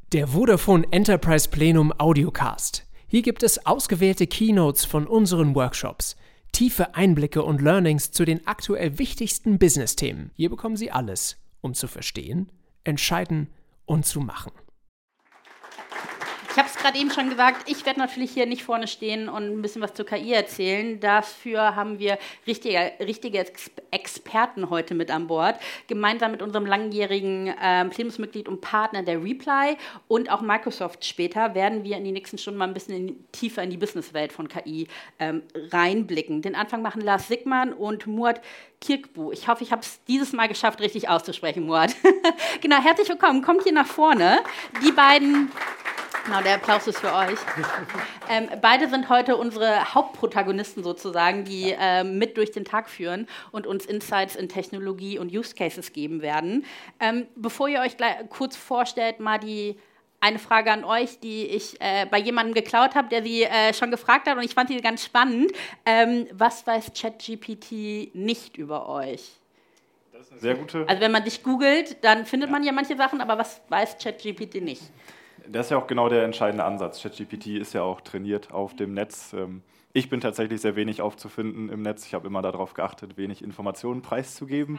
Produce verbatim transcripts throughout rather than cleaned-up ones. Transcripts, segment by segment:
Der Vodafone Enterprise Plenum Audiocast. Hier gibt es ausgewählte Keynotes von unseren Workshops, tiefe Einblicke und Learnings zu den aktuell wichtigsten Business-Themen. Hier bekommen Sie alles, um zu verstehen, entscheiden und zu machen. Ich habe es gerade eben schon gesagt, ich werde natürlich hier nicht vorne stehen und ein bisschen was zur K I erzählen. Dafür haben wir richtige, richtige Ex- Experten heute mit an Bord. Gemeinsam mit unserem langjährigen äh, Plenumsmitglied und Partner der Reply und auch Microsoft später werden wir in die nächsten Stunden mal ein bisschen in, tiefer in die Businesswelt von K I ähm, reinblicken. Den Anfang machen Lars Sickmann und Muad Kirkbu. Ich hoffe, ich habe es dieses Mal geschafft, richtig auszusprechen, Muad. Genau, herzlich willkommen. Kommt hier nach vorne. Die beiden... Genau, der Applaus ist für euch. Ähm, beide sind heute unsere Hauptprotagonisten sozusagen, die ähm, mit durch den Tag führen und uns Insights in Technologie und Use Cases geben werden. Ähm, bevor ihr euch gleich kurz vorstellt, mal die eine Frage an euch, die ich äh, bei jemandem geklaut habe, der sie äh, schon gefragt hat und ich fand sie ganz spannend. Ähm, was weiß ChatGPT nicht über euch? Das ist eine sehr gute. Also wenn man dich googelt, dann findet man ja manche Sachen, aber was weiß ChatGPT nicht? Das ist ja auch genau der entscheidende Ansatz. ChatGPT ist ja auch trainiert auf dem Netz. Ich bin tatsächlich sehr wenig aufzufinden im Netz. Ich habe immer darauf geachtet, wenig Informationen preiszugeben.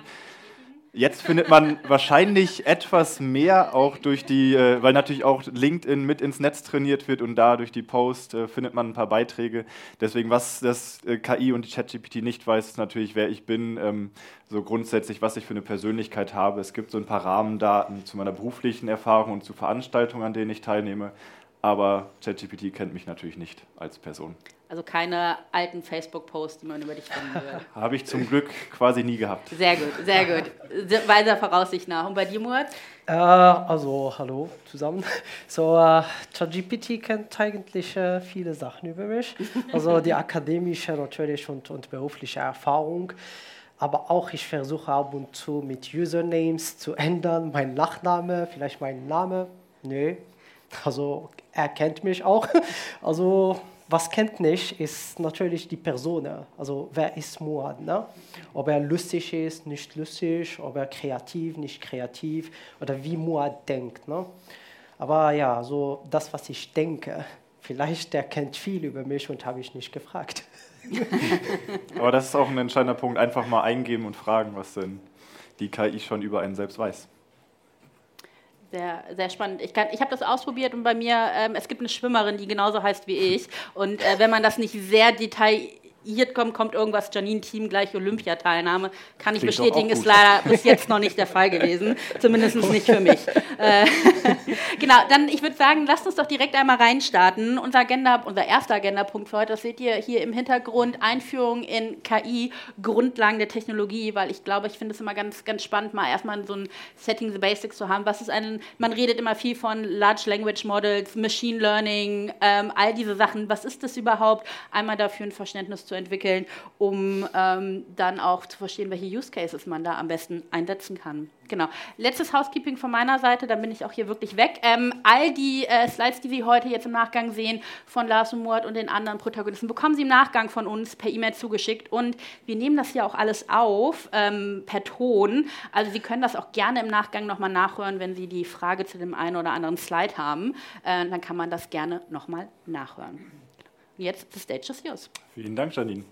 Jetzt findet man wahrscheinlich etwas mehr, auch durch die, weil natürlich auch LinkedIn mit ins Netz trainiert wird und da durch die Post findet man ein paar Beiträge. Deswegen, was das K I und die ChatGPT nicht weiß, ist natürlich, wer ich bin, so grundsätzlich, was ich für eine Persönlichkeit habe. Es gibt so ein paar Rahmendaten zu meiner beruflichen Erfahrung und zu Veranstaltungen, an denen ich teilnehme. Aber ChatGPT kennt mich natürlich nicht als Person. Also keine alten Facebook-Posts, die man über dich finden würde. Habe ich zum Glück quasi nie gehabt. Sehr gut, sehr gut. Weiser Voraussicht nach. Und bei dir, Muad? Äh, also, hallo zusammen. So, äh, ChatGPT kennt eigentlich äh, viele Sachen über mich. Also die akademische natürlich und, und berufliche Erfahrung. Aber auch ich versuche ab und zu mit Usernames zu ändern. Mein Nachname, vielleicht mein Name. Nö. Also er kennt mich auch. Also was kennt nicht, ist natürlich die Person. Also wer ist Muad? Ne? Ob er lustig ist, nicht lustig, ob er kreativ, nicht kreativ oder wie Muad denkt. Ne? Aber ja, so das, was ich denke, vielleicht der kennt viel über mich und habe ich nicht gefragt. Aber das ist auch ein entscheidender Punkt, einfach mal eingeben und fragen, was denn die K I schon über einen selbst weiß. Sehr, sehr spannend. Ich, ich habe das ausprobiert und bei mir, ähm, es gibt eine Schwimmerin, die genauso heißt wie ich. Und äh, wenn man das nicht sehr detailliert kommt, kommt irgendwas, Janine Team gleich Olympiateilnahme. Kann ich Klingt bestätigen, ist leider bis jetzt noch nicht der Fall gewesen. Zumindest nicht für mich. Äh, genau, dann ich würde sagen, lasst uns doch direkt einmal reinstarten. Unser Agenda, unser erster Agendapunkt für heute, das seht ihr hier im Hintergrund, Einführung in K I, Grundlagen der Technologie, weil ich glaube, ich finde es immer ganz, ganz spannend, mal erstmal so ein Setting the Basics zu haben. Was ist ein, man redet immer viel von Large Language Models, Machine Learning, ähm, all diese Sachen. Was ist das überhaupt? Einmal dafür ein Verständnis zu entwickeln, um ähm, dann auch zu verstehen, welche Use Cases man da am besten einsetzen kann. Genau. Letztes Housekeeping von meiner Seite, dann bin ich auch hier wirklich weg. Ähm, all die äh, Slides, die Sie heute jetzt im Nachgang sehen, von Lars und Muad und den anderen Protagonisten, bekommen Sie im Nachgang von uns per E-Mail zugeschickt. Und wir nehmen das hier auch alles auf, ähm, per Ton. Also Sie können das auch gerne im Nachgang nochmal nachhören, wenn Sie die Frage zu dem einen oder anderen Slide haben. Äh, dann kann man das gerne nochmal nachhören. Und jetzt, the stage is yours. Vielen Dank, Janine.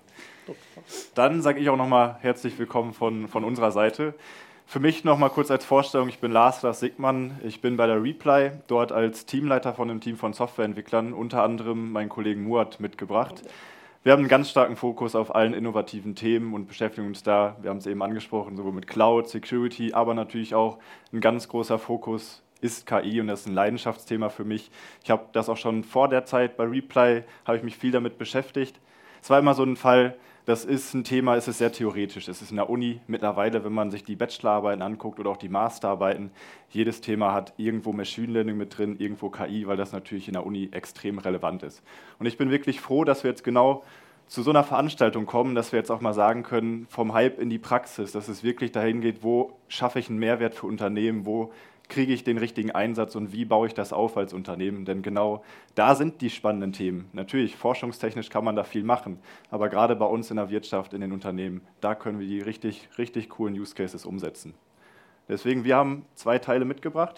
Dann sage ich auch nochmal herzlich willkommen von, von unserer Seite. Für mich noch mal kurz als Vorstellung, ich bin Lars, Lars Sickmann, ich bin bei der Reply, dort als Teamleiter von einem Team von Softwareentwicklern, unter anderem meinen Kollegen Muad mitgebracht. Wir haben einen ganz starken Fokus auf allen innovativen Themen und beschäftigen uns da, wir haben es eben angesprochen, sowohl mit Cloud, Security, aber natürlich auch ein ganz großer Fokus ist K I und das ist ein Leidenschaftsthema für mich. Ich habe das auch schon vor der Zeit bei Reply, habe ich mich viel damit beschäftigt. Es war immer so ein Fall, das ist ein Thema, es ist sehr theoretisch. Es ist in der Uni mittlerweile, wenn man sich die Bachelorarbeiten anguckt oder auch die Masterarbeiten, jedes Thema hat irgendwo Machine Learning mit drin, irgendwo K I, weil das natürlich in der Uni extrem relevant ist. Und ich bin wirklich froh, dass wir jetzt genau zu so einer Veranstaltung kommen, dass wir jetzt auch mal sagen können, vom Hype in die Praxis, dass es wirklich dahin geht, wo schaffe ich einen Mehrwert für Unternehmen, wo kriege ich den richtigen Einsatz und wie baue ich das auf als Unternehmen? Denn genau da sind die spannenden Themen. Natürlich, forschungstechnisch kann man da viel machen, aber gerade bei uns in der Wirtschaft, in den Unternehmen, da können wir die richtig, richtig coolen Use Cases umsetzen. Deswegen, wir haben zwei Teile mitgebracht.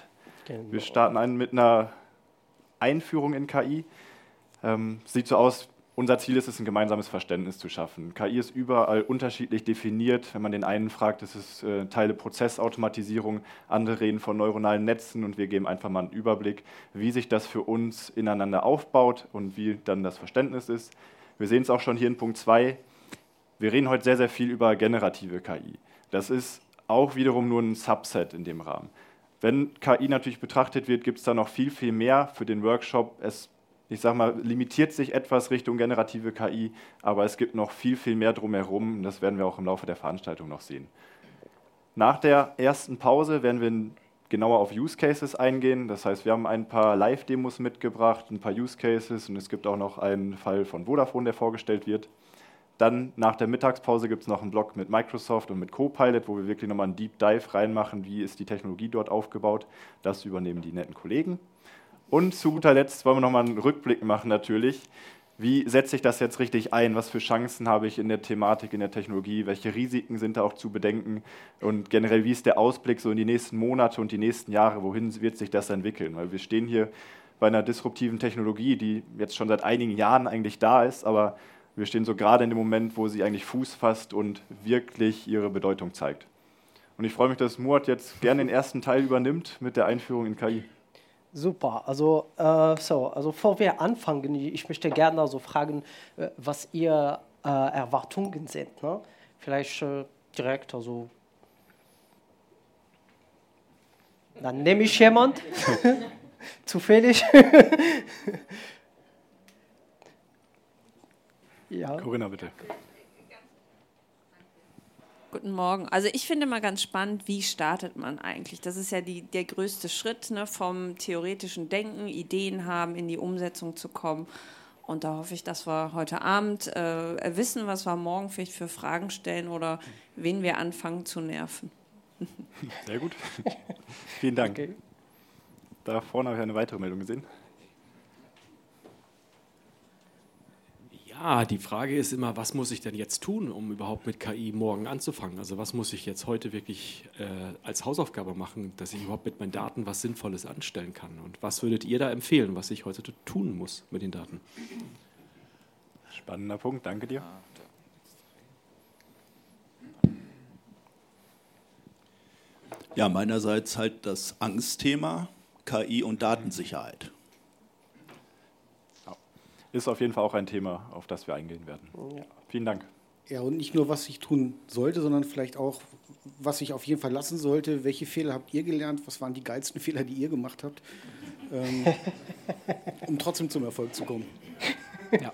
Genau. Wir starten ein mit einer Einführung in K I. Ähm, sieht so aus, unser Ziel ist es, ein gemeinsames Verständnis zu schaffen. K I ist überall unterschiedlich definiert. Wenn man den einen fragt, ist es äh, Teile Prozessautomatisierung, andere reden von neuronalen Netzen und wir geben einfach mal einen Überblick, wie sich das für uns ineinander aufbaut und wie dann das Verständnis ist. Wir sehen es auch schon hier in Punkt zwei. Wir reden heute sehr, sehr viel über generative K I. Das ist auch wiederum nur ein Subset in dem Rahmen. Wenn K I natürlich betrachtet wird, gibt es da noch viel, viel mehr für den Workshop. Es, ich sage mal, limitiert sich etwas Richtung generative K I, aber es gibt noch viel, viel mehr drumherum. Das werden wir auch im Laufe der Veranstaltung noch sehen. Nach der ersten Pause werden wir genauer auf Use Cases eingehen. Das heißt, wir haben ein paar Live-Demos mitgebracht, ein paar Use Cases und es gibt auch noch einen Fall von Vodafone, der vorgestellt wird. Dann nach der Mittagspause gibt es noch einen Blog mit Microsoft und mit Copilot, wo wir wirklich nochmal einen Deep Dive reinmachen, wie ist die Technologie dort aufgebaut. Das übernehmen die netten Kollegen. Und zu guter Letzt wollen wir nochmal einen Rückblick machen natürlich. Wie setze ich das jetzt richtig ein? Was für Chancen habe ich in der Thematik, in der Technologie? Welche Risiken sind da auch zu bedenken? Und generell, wie ist der Ausblick so in die nächsten Monate und die nächsten Jahre? Wohin wird sich das entwickeln? Weil wir stehen hier bei einer disruptiven Technologie, die jetzt schon seit einigen Jahren eigentlich da ist, aber wir stehen so gerade in dem Moment, wo sie eigentlich Fuß fasst und wirklich ihre Bedeutung zeigt. Und ich freue mich, dass Muad jetzt gerne den ersten Teil übernimmt mit der Einführung in K I. Super, also, äh, so, also bevor wir anfangen, ich möchte gerne also fragen, äh, was Ihr äh, Erwartungen sind. Ne? Vielleicht äh, direkt, also dann nehme ich jemand, zufällig. Ja. Corinna, bitte. Guten Morgen. Also ich finde mal ganz spannend, wie startet man eigentlich? Das ist ja die, der größte Schritt, ne, vom theoretischen Denken, Ideen haben, in die Umsetzung zu kommen. Und da hoffe ich, dass wir heute Abend äh, wissen, was wir morgen vielleicht für Fragen stellen oder wen wir anfangen zu nerven. Sehr gut. Vielen Dank. Okay. Da vorne habe ich eine weitere Meldung gesehen. Ja, die Frage ist immer, was muss ich denn jetzt tun, um überhaupt mit K I morgen anzufangen? Also was muss ich jetzt heute wirklich äh, als Hausaufgabe machen, dass ich überhaupt mit meinen Daten was Sinnvolles anstellen kann? Und was würdet ihr da empfehlen, was ich heute tun muss mit den Daten? Spannender Punkt, danke dir. Ja, meinerseits halt das Angstthema K I und Datensicherheit. Ist auf jeden Fall auch ein Thema, auf das wir eingehen werden. Ja. Vielen Dank. Ja, und nicht nur, was ich tun sollte, sondern vielleicht auch, was ich auf jeden Fall lassen sollte. Welche Fehler habt ihr gelernt? Was waren die geilsten Fehler, die ihr gemacht habt? Ähm, um trotzdem zum Erfolg zu kommen. Ja.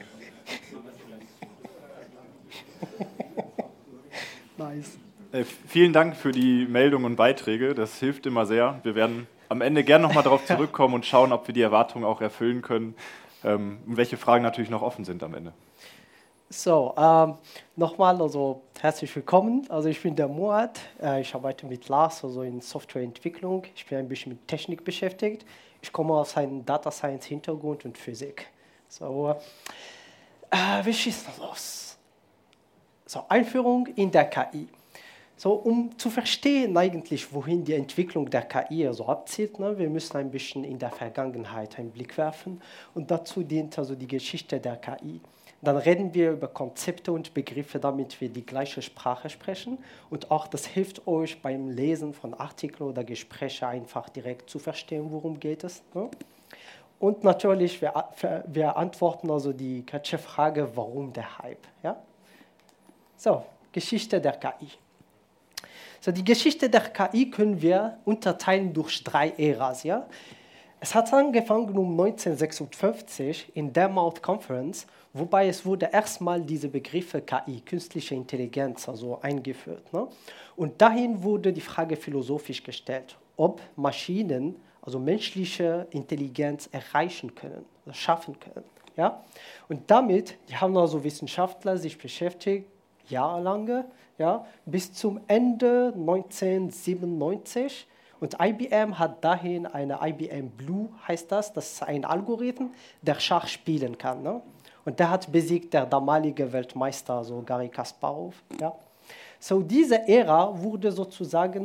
Nice. Äh, vielen Dank für die Meldungen und Beiträge. Das hilft immer sehr. Wir werden am Ende gerne nochmal darauf zurückkommen und schauen, ob wir die Erwartungen auch erfüllen können. Ähm, und welche Fragen natürlich noch offen sind am Ende. So, ähm, nochmal, also herzlich willkommen. Also ich bin der Muad, äh, ich arbeite mit Lars, also in Softwareentwicklung. Ich bin ein bisschen mit Technik beschäftigt. Ich komme aus einem Data Science Hintergrund und Physik. So, äh, wie schießt das aus? So, Einführung in der K I. So, um zu verstehen eigentlich, wohin die Entwicklung der K I also abzielt, ne, wir müssen ein bisschen in der Vergangenheit einen Blick werfen und dazu dient also die Geschichte der K I. Dann reden wir über Konzepte und Begriffe, damit wir die gleiche Sprache sprechen und auch das hilft euch beim Lesen von Artikeln oder Gesprächen einfach direkt zu verstehen, worum geht es. Ne? Und natürlich, wir, wir antworten also die Frage, warum der Hype. Ja? So, Geschichte der K I. So, die Geschichte der K I können wir unterteilen durch drei Äras. Ja? Es hat angefangen um neunzehnhundertsechsundfünfzig in der Dartmouth Conference, wobei es wurde erstmal diese Begriffe K I, künstliche Intelligenz, also eingeführt. Ne? Und dahin wurde die Frage philosophisch gestellt, ob Maschinen, also menschliche Intelligenz erreichen können, also schaffen können. Ja? Und damit, die haben also Wissenschaftler sich beschäftigt, jahrelang, ja, bis zum Ende neunzehnhundertsiebenundneunzig. Und I B M hat dahin eine I B M Blue, heißt das, das ist ein Algorithmus, der Schach spielen kann. Ne? Und der hat besiegt der damalige Weltmeister, so Garry Kasparov. Ja? So diese Ära wurde sozusagen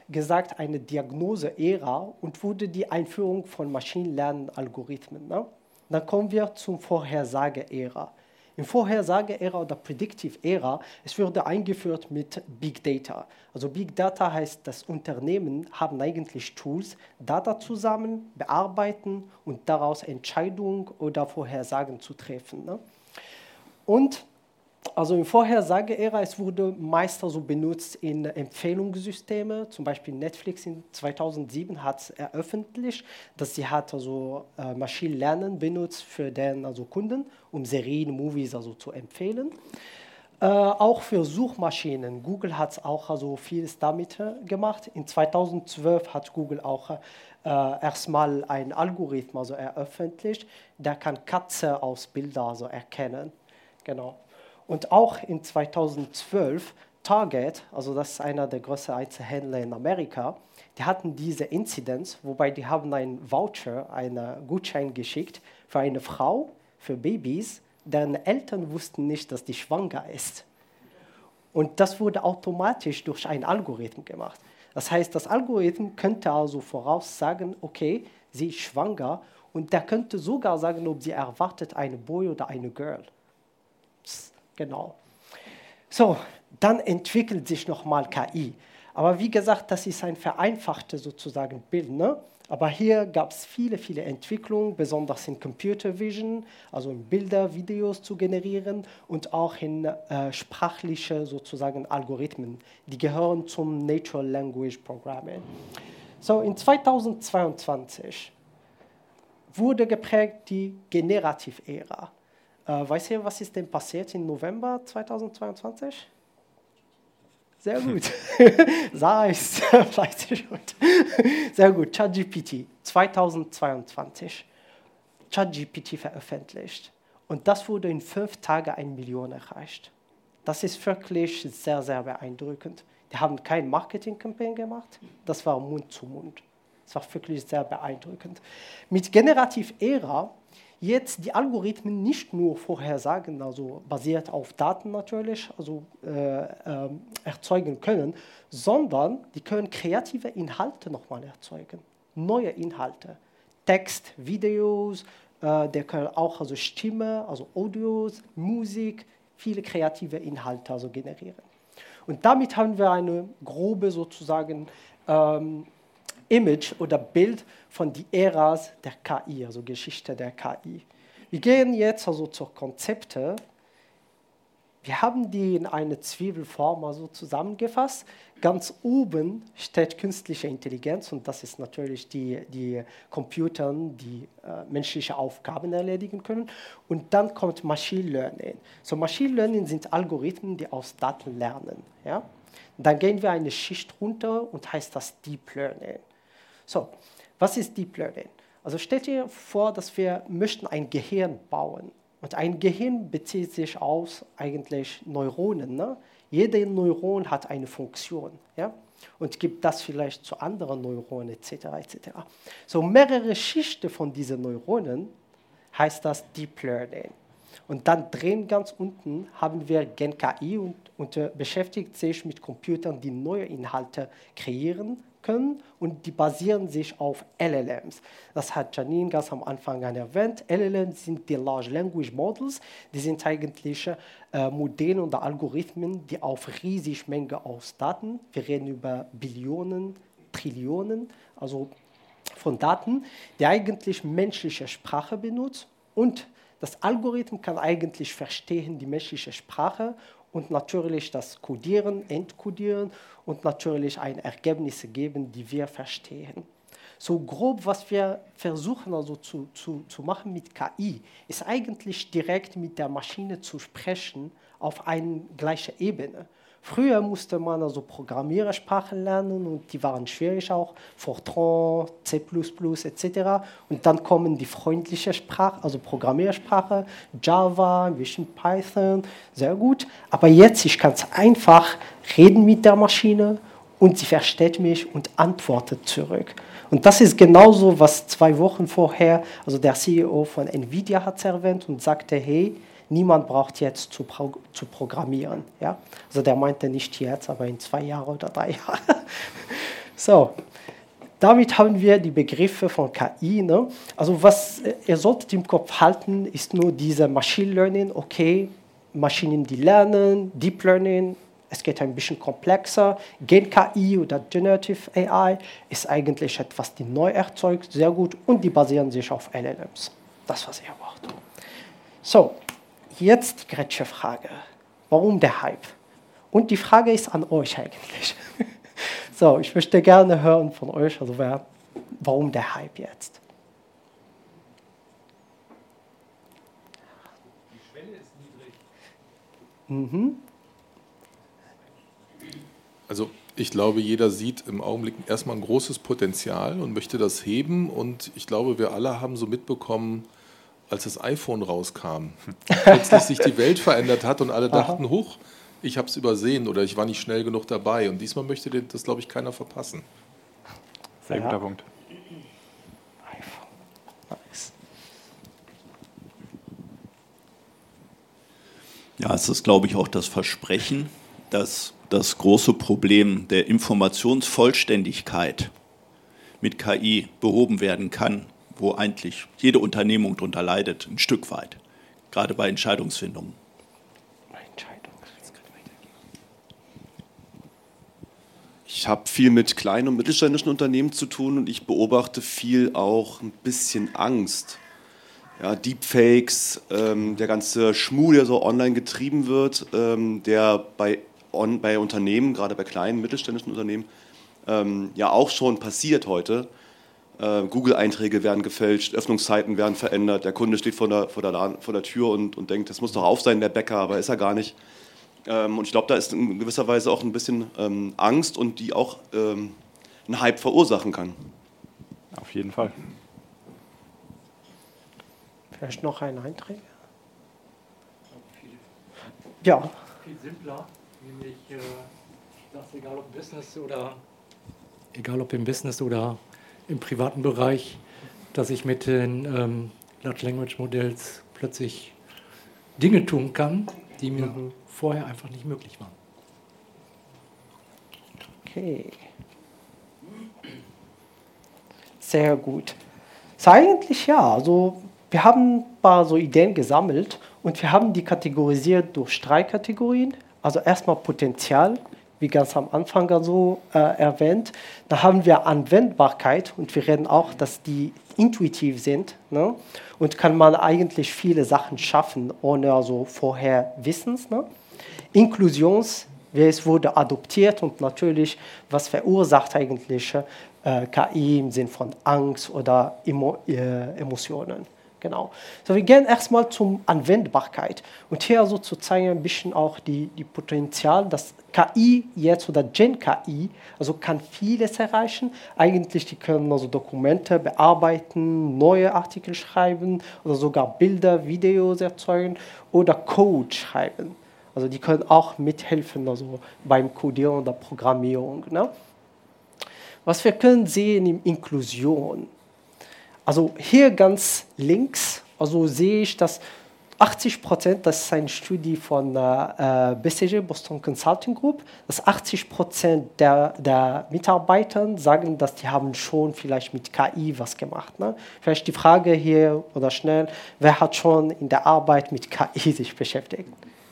gesagt eine Diagnose-Ära und wurde die Einführung von Machine Learning-Algorithmen. Ne? Dann kommen wir zum Vorhersage-Ära. Im Vorhersage-Ära oder Predictive-Ära, es wurde eingeführt mit Big Data. Also Big Data heißt, dass Unternehmen haben eigentlich Tools, Data zusammen bearbeiten und daraus Entscheidungen oder Vorhersagen zu treffen. Ne? Und also im Vorhersage-Ära, es wurde meist also benutzt in Empfehlungssystemen, zum Beispiel Netflix in zweitausendsieben hat es eröffentlicht, dass sie hat also äh, Machine Learning benutzt für den also Kunden, um Serien, Movies also zu empfehlen. Äh, auch für Suchmaschinen, Google hat es auch also vieles damit äh, gemacht. In zweitausendzwölf hat Google auch äh, erstmal einen Algorithmus also eröffentlicht, der kann Katze aus Bildern also erkennen. Genau. Und auch in zweitausendzwölf Target, also das ist einer der größten Einzelhändler in Amerika, die hatten diese Inzidenz, wobei die haben einen Voucher, einen Gutschein geschickt für eine Frau, für Babys, deren Eltern wussten nicht, dass die schwanger ist. Und das wurde automatisch durch einen Algorithmus gemacht. Das heißt, das Algorithmus könnte also voraussagen, okay, sie ist schwanger, und der könnte sogar sagen, ob sie erwartet eine Boy oder eine Girl. Genau. So, dann entwickelt sich nochmal K I. Aber wie gesagt, das ist ein vereinfachtes sozusagen Bild. Ne? Aber hier gab es viele, viele Entwicklungen, besonders in Computer Vision, also in Bilder, Videos zu generieren und auch in äh, sprachliche sozusagen Algorithmen. Die gehören zum Natural Language Programming. So, in zweitausendzweiundzwanzig wurde geprägt die Generativ-Ära. Äh, weißt du, was ist denn passiert im November zweitausendzweiundzwanzig? Sehr gut. Sarah ist fleißig. Sehr gut. ChatGPT zweitausendzweiundzwanzig. ChatGPT veröffentlicht. Und das wurde in fünf Tagen eine Million erreicht. Das ist wirklich sehr, sehr beeindruckend. Die haben kein Marketing-Campaign gemacht. Das war Mund zu Mund. Das war wirklich sehr beeindruckend. Mit Generativ-Ära jetzt die Algorithmen nicht nur vorhersagen, also basiert auf Daten natürlich, also äh, äh, erzeugen können, sondern die können kreative Inhalte nochmal erzeugen, neue Inhalte, Text, Videos, äh, der können auch also Stimme, also Audios, Musik, viele kreative Inhalte also generieren. Und damit haben wir eine grobe sozusagen ähm, Image oder Bild von die Äras der K I, also Geschichte der K I. Wir gehen jetzt also zur Konzepte. Wir haben die in eine Zwiebelform also zusammengefasst. Ganz oben steht künstliche Intelligenz und das ist natürlich die, die Computer, die äh, menschliche Aufgaben erledigen können. Und dann kommt Machine Learning. So Machine Learning sind Algorithmen, die aus Daten lernen. Ja? Dann gehen wir eine Schicht runter und heißt das Deep Learning. So, was ist Deep Learning? Also stellt ihr vor, dass wir möchten ein Gehirn bauen. Und ein Gehirn bezieht sich aus eigentlich Neuronen. Ne? Jede Neuron hat eine Funktion. Ja? Und gibt das vielleicht zu anderen Neuronen et cetera et cetera. So mehrere Schichten von diesen Neuronen heißt das Deep Learning. Und dann drehen ganz unten haben wir Gen K I und, und äh, beschäftigt sich mit Computern, die neue Inhalte kreieren können und die basieren sich auf L L Ms. Das hat Janine ganz am Anfang erwähnt. L L Ms sind die Large Language Models. Die sind eigentlich äh, Modelle oder Algorithmen, die auf riesige Menge aus Daten, wir reden über Billionen, Trillionen, also von Daten, die eigentlich menschliche Sprache benutzt und das Algorithmus kann eigentlich verstehen die menschliche Sprache und natürlich das Codieren, Entkodieren und natürlich ein Ergebnis geben, die wir verstehen. So grob, was wir versuchen also zu, zu, zu machen mit K I, ist eigentlich direkt mit der Maschine zu sprechen auf einer gleichen Ebene. Früher musste man also Programmiersprachen lernen und die waren schwierig auch, Fortran, C plus plus et cetera. Und dann kommen die freundliche Sprache, also Programmiersprache, Java, ein bisschen Python, sehr gut. Aber jetzt, ich kann es einfach reden mit der Maschine und sie versteht mich und antwortet zurück. Und das ist genauso, was zwei Wochen vorher, also der C E O von Nvidia hat es erwähnt und sagte, hey, niemand braucht jetzt zu, pro, zu programmieren. Ja? Also der meinte nicht jetzt, aber in zwei Jahren oder drei Jahren. So, damit haben wir die Begriffe von K I. Ne? Also was ihr solltet im Kopf halten, ist nur diese Machine Learning. Okay, Maschinen, die lernen, Deep Learning, es geht ein bisschen komplexer. Gen-K I oder Generative A I ist eigentlich etwas, die neu erzeugt, sehr gut, und die basieren sich auf L L Ms. Das, was ihr braucht. So, jetzt die kritische Frage. Warum der Hype? Und die Frage ist an euch eigentlich. So, ich möchte gerne hören von euch, also wer, warum der Hype jetzt? Die Schwelle ist niedrig. Mhm. Also ich glaube, jeder sieht im Augenblick erstmal ein großes Potenzial und möchte das heben. Und ich glaube, wir alle haben so mitbekommen, als das iPhone rauskam, plötzlich sich die Welt verändert hat und alle dachten, hoch, ich habe es übersehen oder ich war nicht schnell genug dabei. Und diesmal möchte das, glaube ich, keiner verpassen. Sehr Ja. guter Punkt. Nice. Ja, es ist, glaube ich, auch das Versprechen, dass das große Problem der Informationsvollständigkeit mit K I behoben werden kann, wo eigentlich jede Unternehmung darunter leidet, ein Stück weit, gerade bei Entscheidungsfindungen. Ich habe viel mit kleinen und mittelständischen Unternehmen zu tun und ich beobachte viel auch ein bisschen Angst. Ja, Deepfakes, ähm, der ganze Schmuh, der so online getrieben wird, ähm, der bei, on, bei Unternehmen, gerade bei kleinen, mittelständischen Unternehmen, ähm, ja auch schon passiert heute. Äh, Google-Einträge werden gefälscht, Öffnungszeiten werden verändert, der Kunde steht vor der, vor der, Laden, vor der Tür und, und denkt, das muss doch auf sein, der Bäcker, aber ist er gar nicht. Ähm, und ich glaube, da ist in gewisser Weise auch ein bisschen ähm, Angst und die auch ähm, einen Hype verursachen kann. Auf jeden Fall. Vielleicht noch ein Eintrag? Ja. Viel simpler, nämlich äh, das egal ob Business oder egal ob im Business oder im privaten Bereich, dass ich mit den ähm, Large Language Models plötzlich Dinge tun kann, die mir mhm. vorher einfach nicht möglich waren. Okay. Sehr gut. So, eigentlich ja, also wir haben ein paar so Ideen gesammelt und wir haben die kategorisiert durch drei Kategorien. Also erstmal Potenzial, wie ganz am Anfang also äh, erwähnt. Dann haben wir Anwendbarkeit und wir reden auch, dass die intuitiv sind, ne? Und kann man eigentlich viele Sachen schaffen, ohne also vorher Wissens. Ne? Inklusions, wie es wurde adoptiert und natürlich, was verursacht eigentlich äh, K I im Sinn von Angst oder Emo äh, Emotionen. Genau. So, wir gehen erstmal zum Anwendbarkeit. Und hier also zu zeigen ein bisschen auch die, die Potenzial, dass K I jetzt oder Gen-K I, also kann vieles erreichen. Eigentlich, die können also Dokumente bearbeiten, neue Artikel schreiben oder sogar Bilder, Videos erzeugen oder Code schreiben. Also die können auch mithelfen also beim Codieren oder Programmierung. Ne? Was wir können sehen in Inklusion. Also hier ganz links, also sehe ich, dass achtzig Prozent, das ist eine Studie von äh, B C G, Boston Consulting Group, dass achtzig Prozent der, der Mitarbeiter sagen, dass die haben schon vielleicht mit K I was gemacht. Ne? Vielleicht die Frage hier oder schnell, wer hat schon in der Arbeit mit K I sich beschäftigt?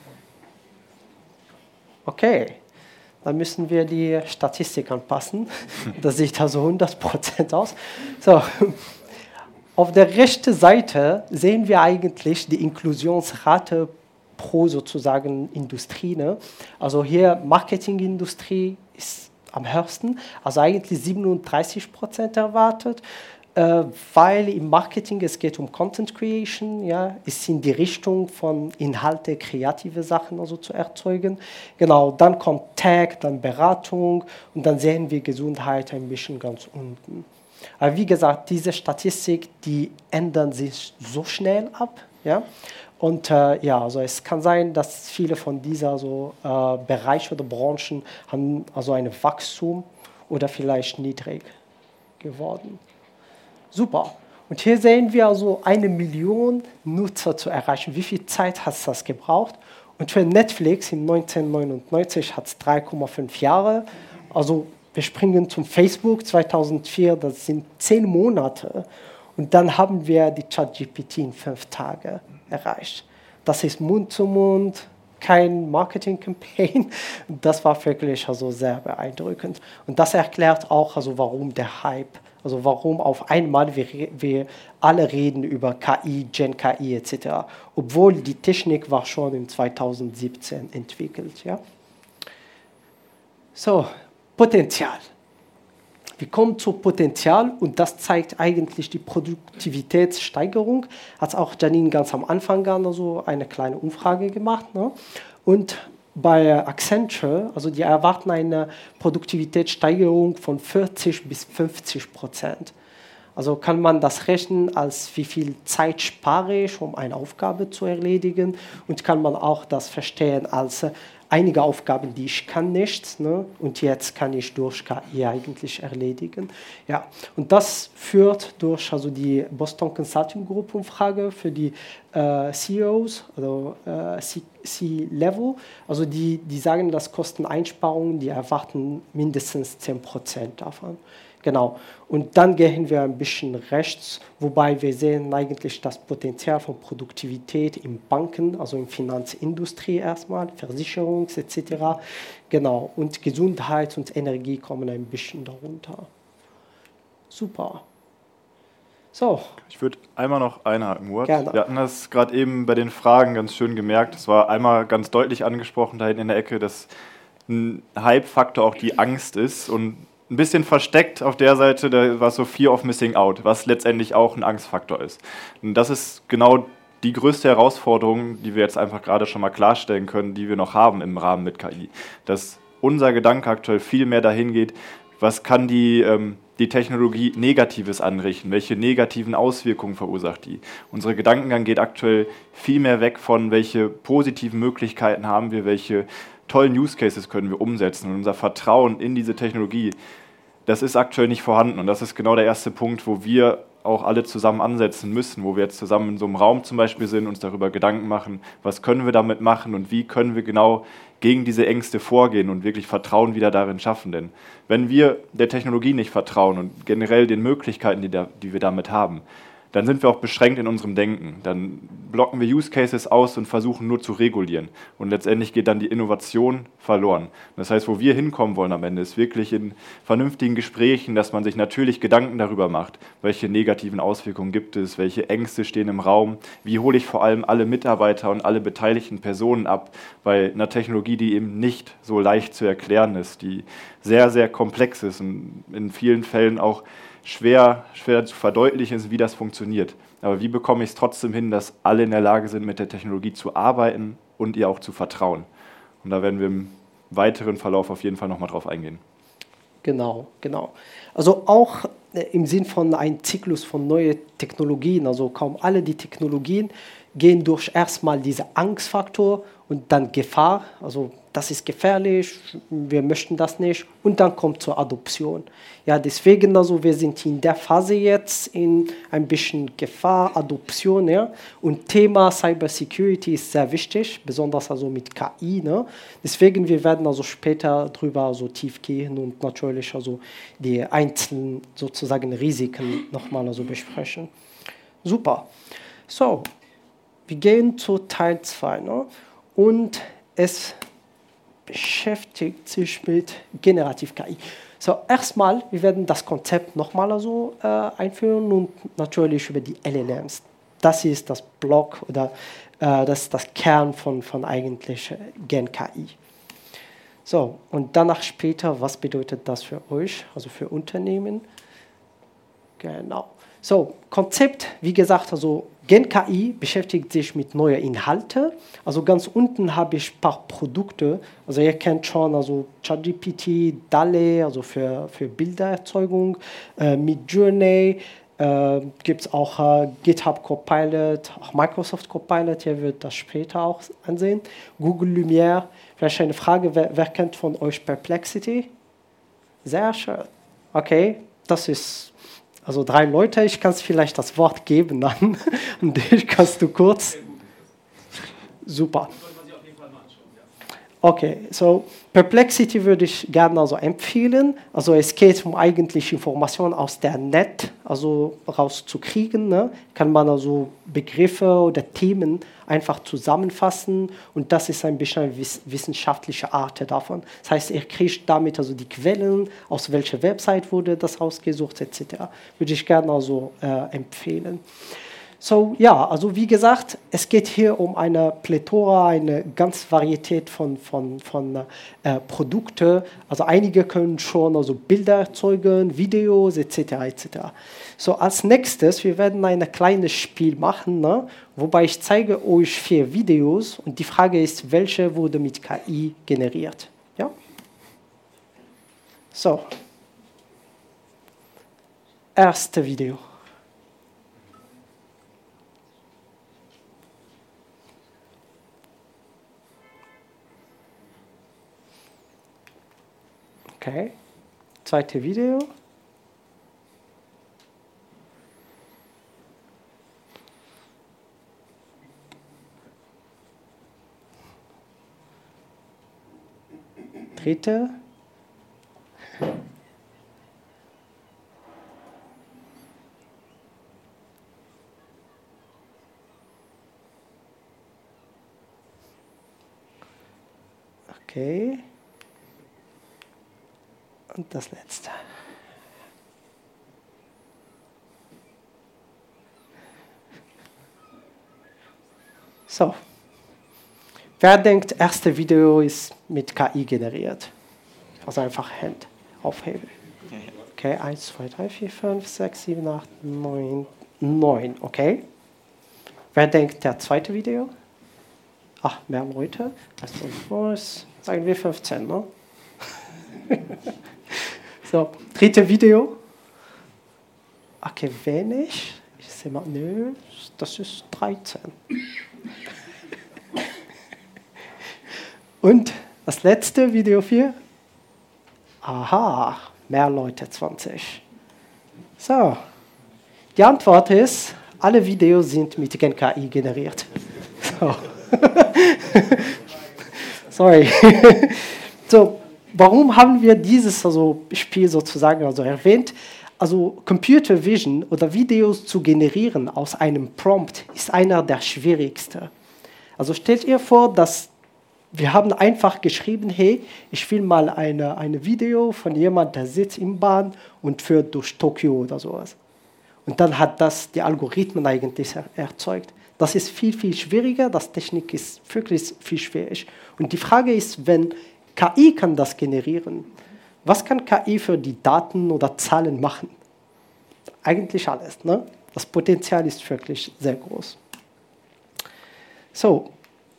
Okay, dann müssen wir die Statistik anpassen. Das sieht also hundert Prozent aus. So. Auf der rechten Seite sehen wir eigentlich die Inklusionsrate pro sozusagen Industrie. Ne? Also hier Marketingindustrie ist am höchsten, also eigentlich siebenunddreißig Prozent erwartet, äh, weil im Marketing es geht um Content Creation, ja, ist in die Richtung von Inhalte, kreative Sachen also zu erzeugen. Genau, dann kommt Tech, dann Beratung und dann sehen wir Gesundheit ein bisschen ganz unten. Aber wie gesagt, diese Statistik, die ändern sich so schnell ab. Ja? Und äh, ja, also es kann sein, dass viele von dieser so, äh, Bereiche oder Branchen haben also ein Wachstum oder vielleicht niedrig geworden. Super. Und hier sehen wir also eine Million Nutzer zu erreichen. Wie viel Zeit hat das gebraucht? Und für Netflix in neunzehnhundertneunundneunzig hat es drei Komma fünf Jahre. Also wir springen zum Facebook zweitausendvier, das sind zehn Monate. Und dann haben wir die ChatGPT in fünf Tagen erreicht. Das ist Mund zu Mund, kein Marketing-Campaign. Das war wirklich also sehr beeindruckend. Und das erklärt auch, also warum der Hype, also warum auf einmal wir, wir alle reden über K I, Gen-K I et cetera. Obwohl die Technik war schon in zweitausendsiebzehn entwickelt. Ja? So, Potenzial. Wir kommen zu Potenzial und das zeigt eigentlich die Produktivitätssteigerung. Hat auch Janine ganz am Anfang also eine kleine Umfrage gemacht. Ne? Und bei Accenture, also die erwarten eine Produktivitätssteigerung von vierzig bis fünfzig Prozent. Also kann man das rechnen, als wie viel Zeit spare ich, um eine Aufgabe zu erledigen, und kann man auch das verstehen als äh, einige Aufgaben, die ich kann nicht, ne? Und jetzt kann ich durch K I eigentlich erledigen. Ja, und das führt durch also die Boston Consulting Group Umfrage für die äh, C E Os, also äh, C-Level, also die, die sagen, dass Kosteneinsparungen, die erwarten mindestens zehn Prozent davon. Genau. Und dann gehen wir ein bisschen rechts, wobei wir sehen eigentlich das Potenzial von Produktivität in Banken, also in Finanzindustrie erstmal, Versicherungs et cetera. Genau. Und Gesundheit und Energie kommen ein bisschen darunter. Super. So. Ich würde einmal noch einhaken, Murat. Gerne. Wir hatten das gerade eben bei den Fragen ganz schön gemerkt. Es war einmal ganz deutlich angesprochen da hinten in der Ecke, dass ein Hype-Faktor auch die Angst ist, und ein bisschen versteckt auf der Seite, da war so Fear of Missing Out, was letztendlich auch ein Angstfaktor ist. Und das ist genau die größte Herausforderung, die wir jetzt einfach gerade schon mal klarstellen können, die wir noch haben im Rahmen mit K I. Dass unser Gedanke aktuell viel mehr dahin geht, was kann die, ähm, die Technologie Negatives anrichten, welche negativen Auswirkungen verursacht die. Unser Gedankengang geht aktuell viel mehr weg von, welche positiven Möglichkeiten haben wir, welche tollen Use Cases können wir umsetzen. Und unser Vertrauen in diese Technologie, das ist aktuell nicht vorhanden. Und das ist genau der erste Punkt, wo wir auch alle zusammen ansetzen müssen, wo wir jetzt zusammen in so einem Raum zum Beispiel sind, uns darüber Gedanken machen, was können wir damit machen und wie können wir genau gegen diese Ängste vorgehen und wirklich Vertrauen wieder darin schaffen. Denn wenn wir der Technologie nicht vertrauen und generell den Möglichkeiten, die, da, die wir damit haben, dann sind wir auch beschränkt in unserem Denken. Dann blocken wir Use Cases aus und versuchen nur zu regulieren. Und letztendlich geht dann die Innovation verloren. Das heißt, wo wir hinkommen wollen am Ende, ist wirklich in vernünftigen Gesprächen, dass man sich natürlich Gedanken darüber macht, welche negativen Auswirkungen gibt es, welche Ängste stehen im Raum, wie hole ich vor allem alle Mitarbeiter und alle beteiligten Personen ab bei einer Technologie, die eben nicht so leicht zu erklären ist, die sehr, sehr komplex ist und in vielen Fällen auch schwer, schwer zu verdeutlichen ist, wie das funktioniert. Aber wie bekomme ich es trotzdem hin, dass alle in der Lage sind, mit der Technologie zu arbeiten und ihr auch zu vertrauen? Und da werden wir im weiteren Verlauf auf jeden Fall nochmal drauf eingehen. Genau, genau. Also auch äh, im Sinn von einem Zyklus von neuen Technologien, also kaum alle die Technologien gehen durch erstmal diesen Angstfaktor und dann Gefahr, also das ist gefährlich, wir möchten das nicht, und dann kommt zur Adoption. Ja, deswegen also wir sind in der Phase jetzt in ein bisschen Gefahr, Adoption, ja, und Thema Cybersecurity ist sehr wichtig, besonders also mit K I, ne? Deswegen wir werden also später drüber also tief gehen und natürlich also die einzelnen sozusagen Risiken nochmal also besprechen. Super. So, wir gehen zu Teil zwei, ne? Und es beschäftigt sich mit Generativ K I. So, erstmal, wir werden das Konzept nochmal so äh, einführen und natürlich über die L L Ms. Das ist das Block oder äh, das ist das Kern von, von eigentlich Gen K I. So, und danach später, was bedeutet das für euch, also für Unternehmen? Genau. So, Konzept, wie gesagt, also Gen K I beschäftigt sich mit neuen Inhalten. Also ganz unten habe ich ein paar Produkte. Also ihr kennt schon also ChatGPT, D A L L-E, also für, für Bildererzeugung, äh, Midjourney, äh, gibt es auch äh, GitHub Copilot, auch Microsoft Copilot, ihr werdet das später auch ansehen. Google Lumiere, vielleicht eine Frage, wer, wer kennt von euch Perplexity? Sehr schön. Okay, das ist... Also drei Leute, ich kann es vielleicht das Wort geben dann. Und dich kannst du kurz. Super. Okay, so Perplexity würde ich gerne also empfehlen. Also es geht um eigentlich Informationen aus der Net, also rauszukriegen. Ne? Kann man also Begriffe oder Themen einfach zusammenfassen und das ist ein bisschen eine wissenschaftliche Art davon. Das heißt, ihr kriegt damit also die Quellen, aus welcher Website wurde das ausgesucht et cetera. Würde ich gerne also äh, empfehlen. So, ja, also wie gesagt, es geht hier um eine Plethora, eine ganze Varietät von, von, von äh, Produkten. Also einige können schon also Bilder erzeugen, Videos et cetera et cetera. So, als nächstes, wir werden ein kleines Spiel machen, ne, wobei ich zeige euch vier Videos und die Frage ist, welche wurde mit K I generiert? Ja? So. Erste Video. Okay, zweite Video. Dritte. Okay. Und das letzte. So. Wer denkt, erste Video ist mit K I generiert? Also einfach Hand aufheben. Okay, eins, zwei, drei, vier, fünf, sechs, sieben, acht, neun, neun. Okay. Wer denkt, der zweite Video? Ach, mehr Leute. Also, sagen wir fünfzehn, ne? So, dritte Video. Okay, wenig. Ich sehe mal, nö, das ist dreizehn. Und das letzte, Video vier. Aha, mehr Leute, zwanzig. So, die Antwort ist, alle Videos sind mit Gen K I generiert. So. Sorry. So. Warum haben wir dieses also, Spiel sozusagen also erwähnt? Also Computer Vision oder Videos zu generieren aus einem Prompt ist einer der schwierigsten. Also stellt ihr vor, dass wir haben einfach geschrieben, hey, ich will mal eine, eine Video von jemandem, der sitzt im Bahn und fährt durch Tokio oder sowas. Und dann hat das die Algorithmen eigentlich erzeugt. Das ist viel, viel schwieriger, das Technik ist wirklich viel schwierig. Und die Frage ist, wenn K I kann das generieren. Was kann K I für die Daten oder Zahlen machen? Eigentlich alles. Ne? Das Potenzial ist wirklich sehr groß. So.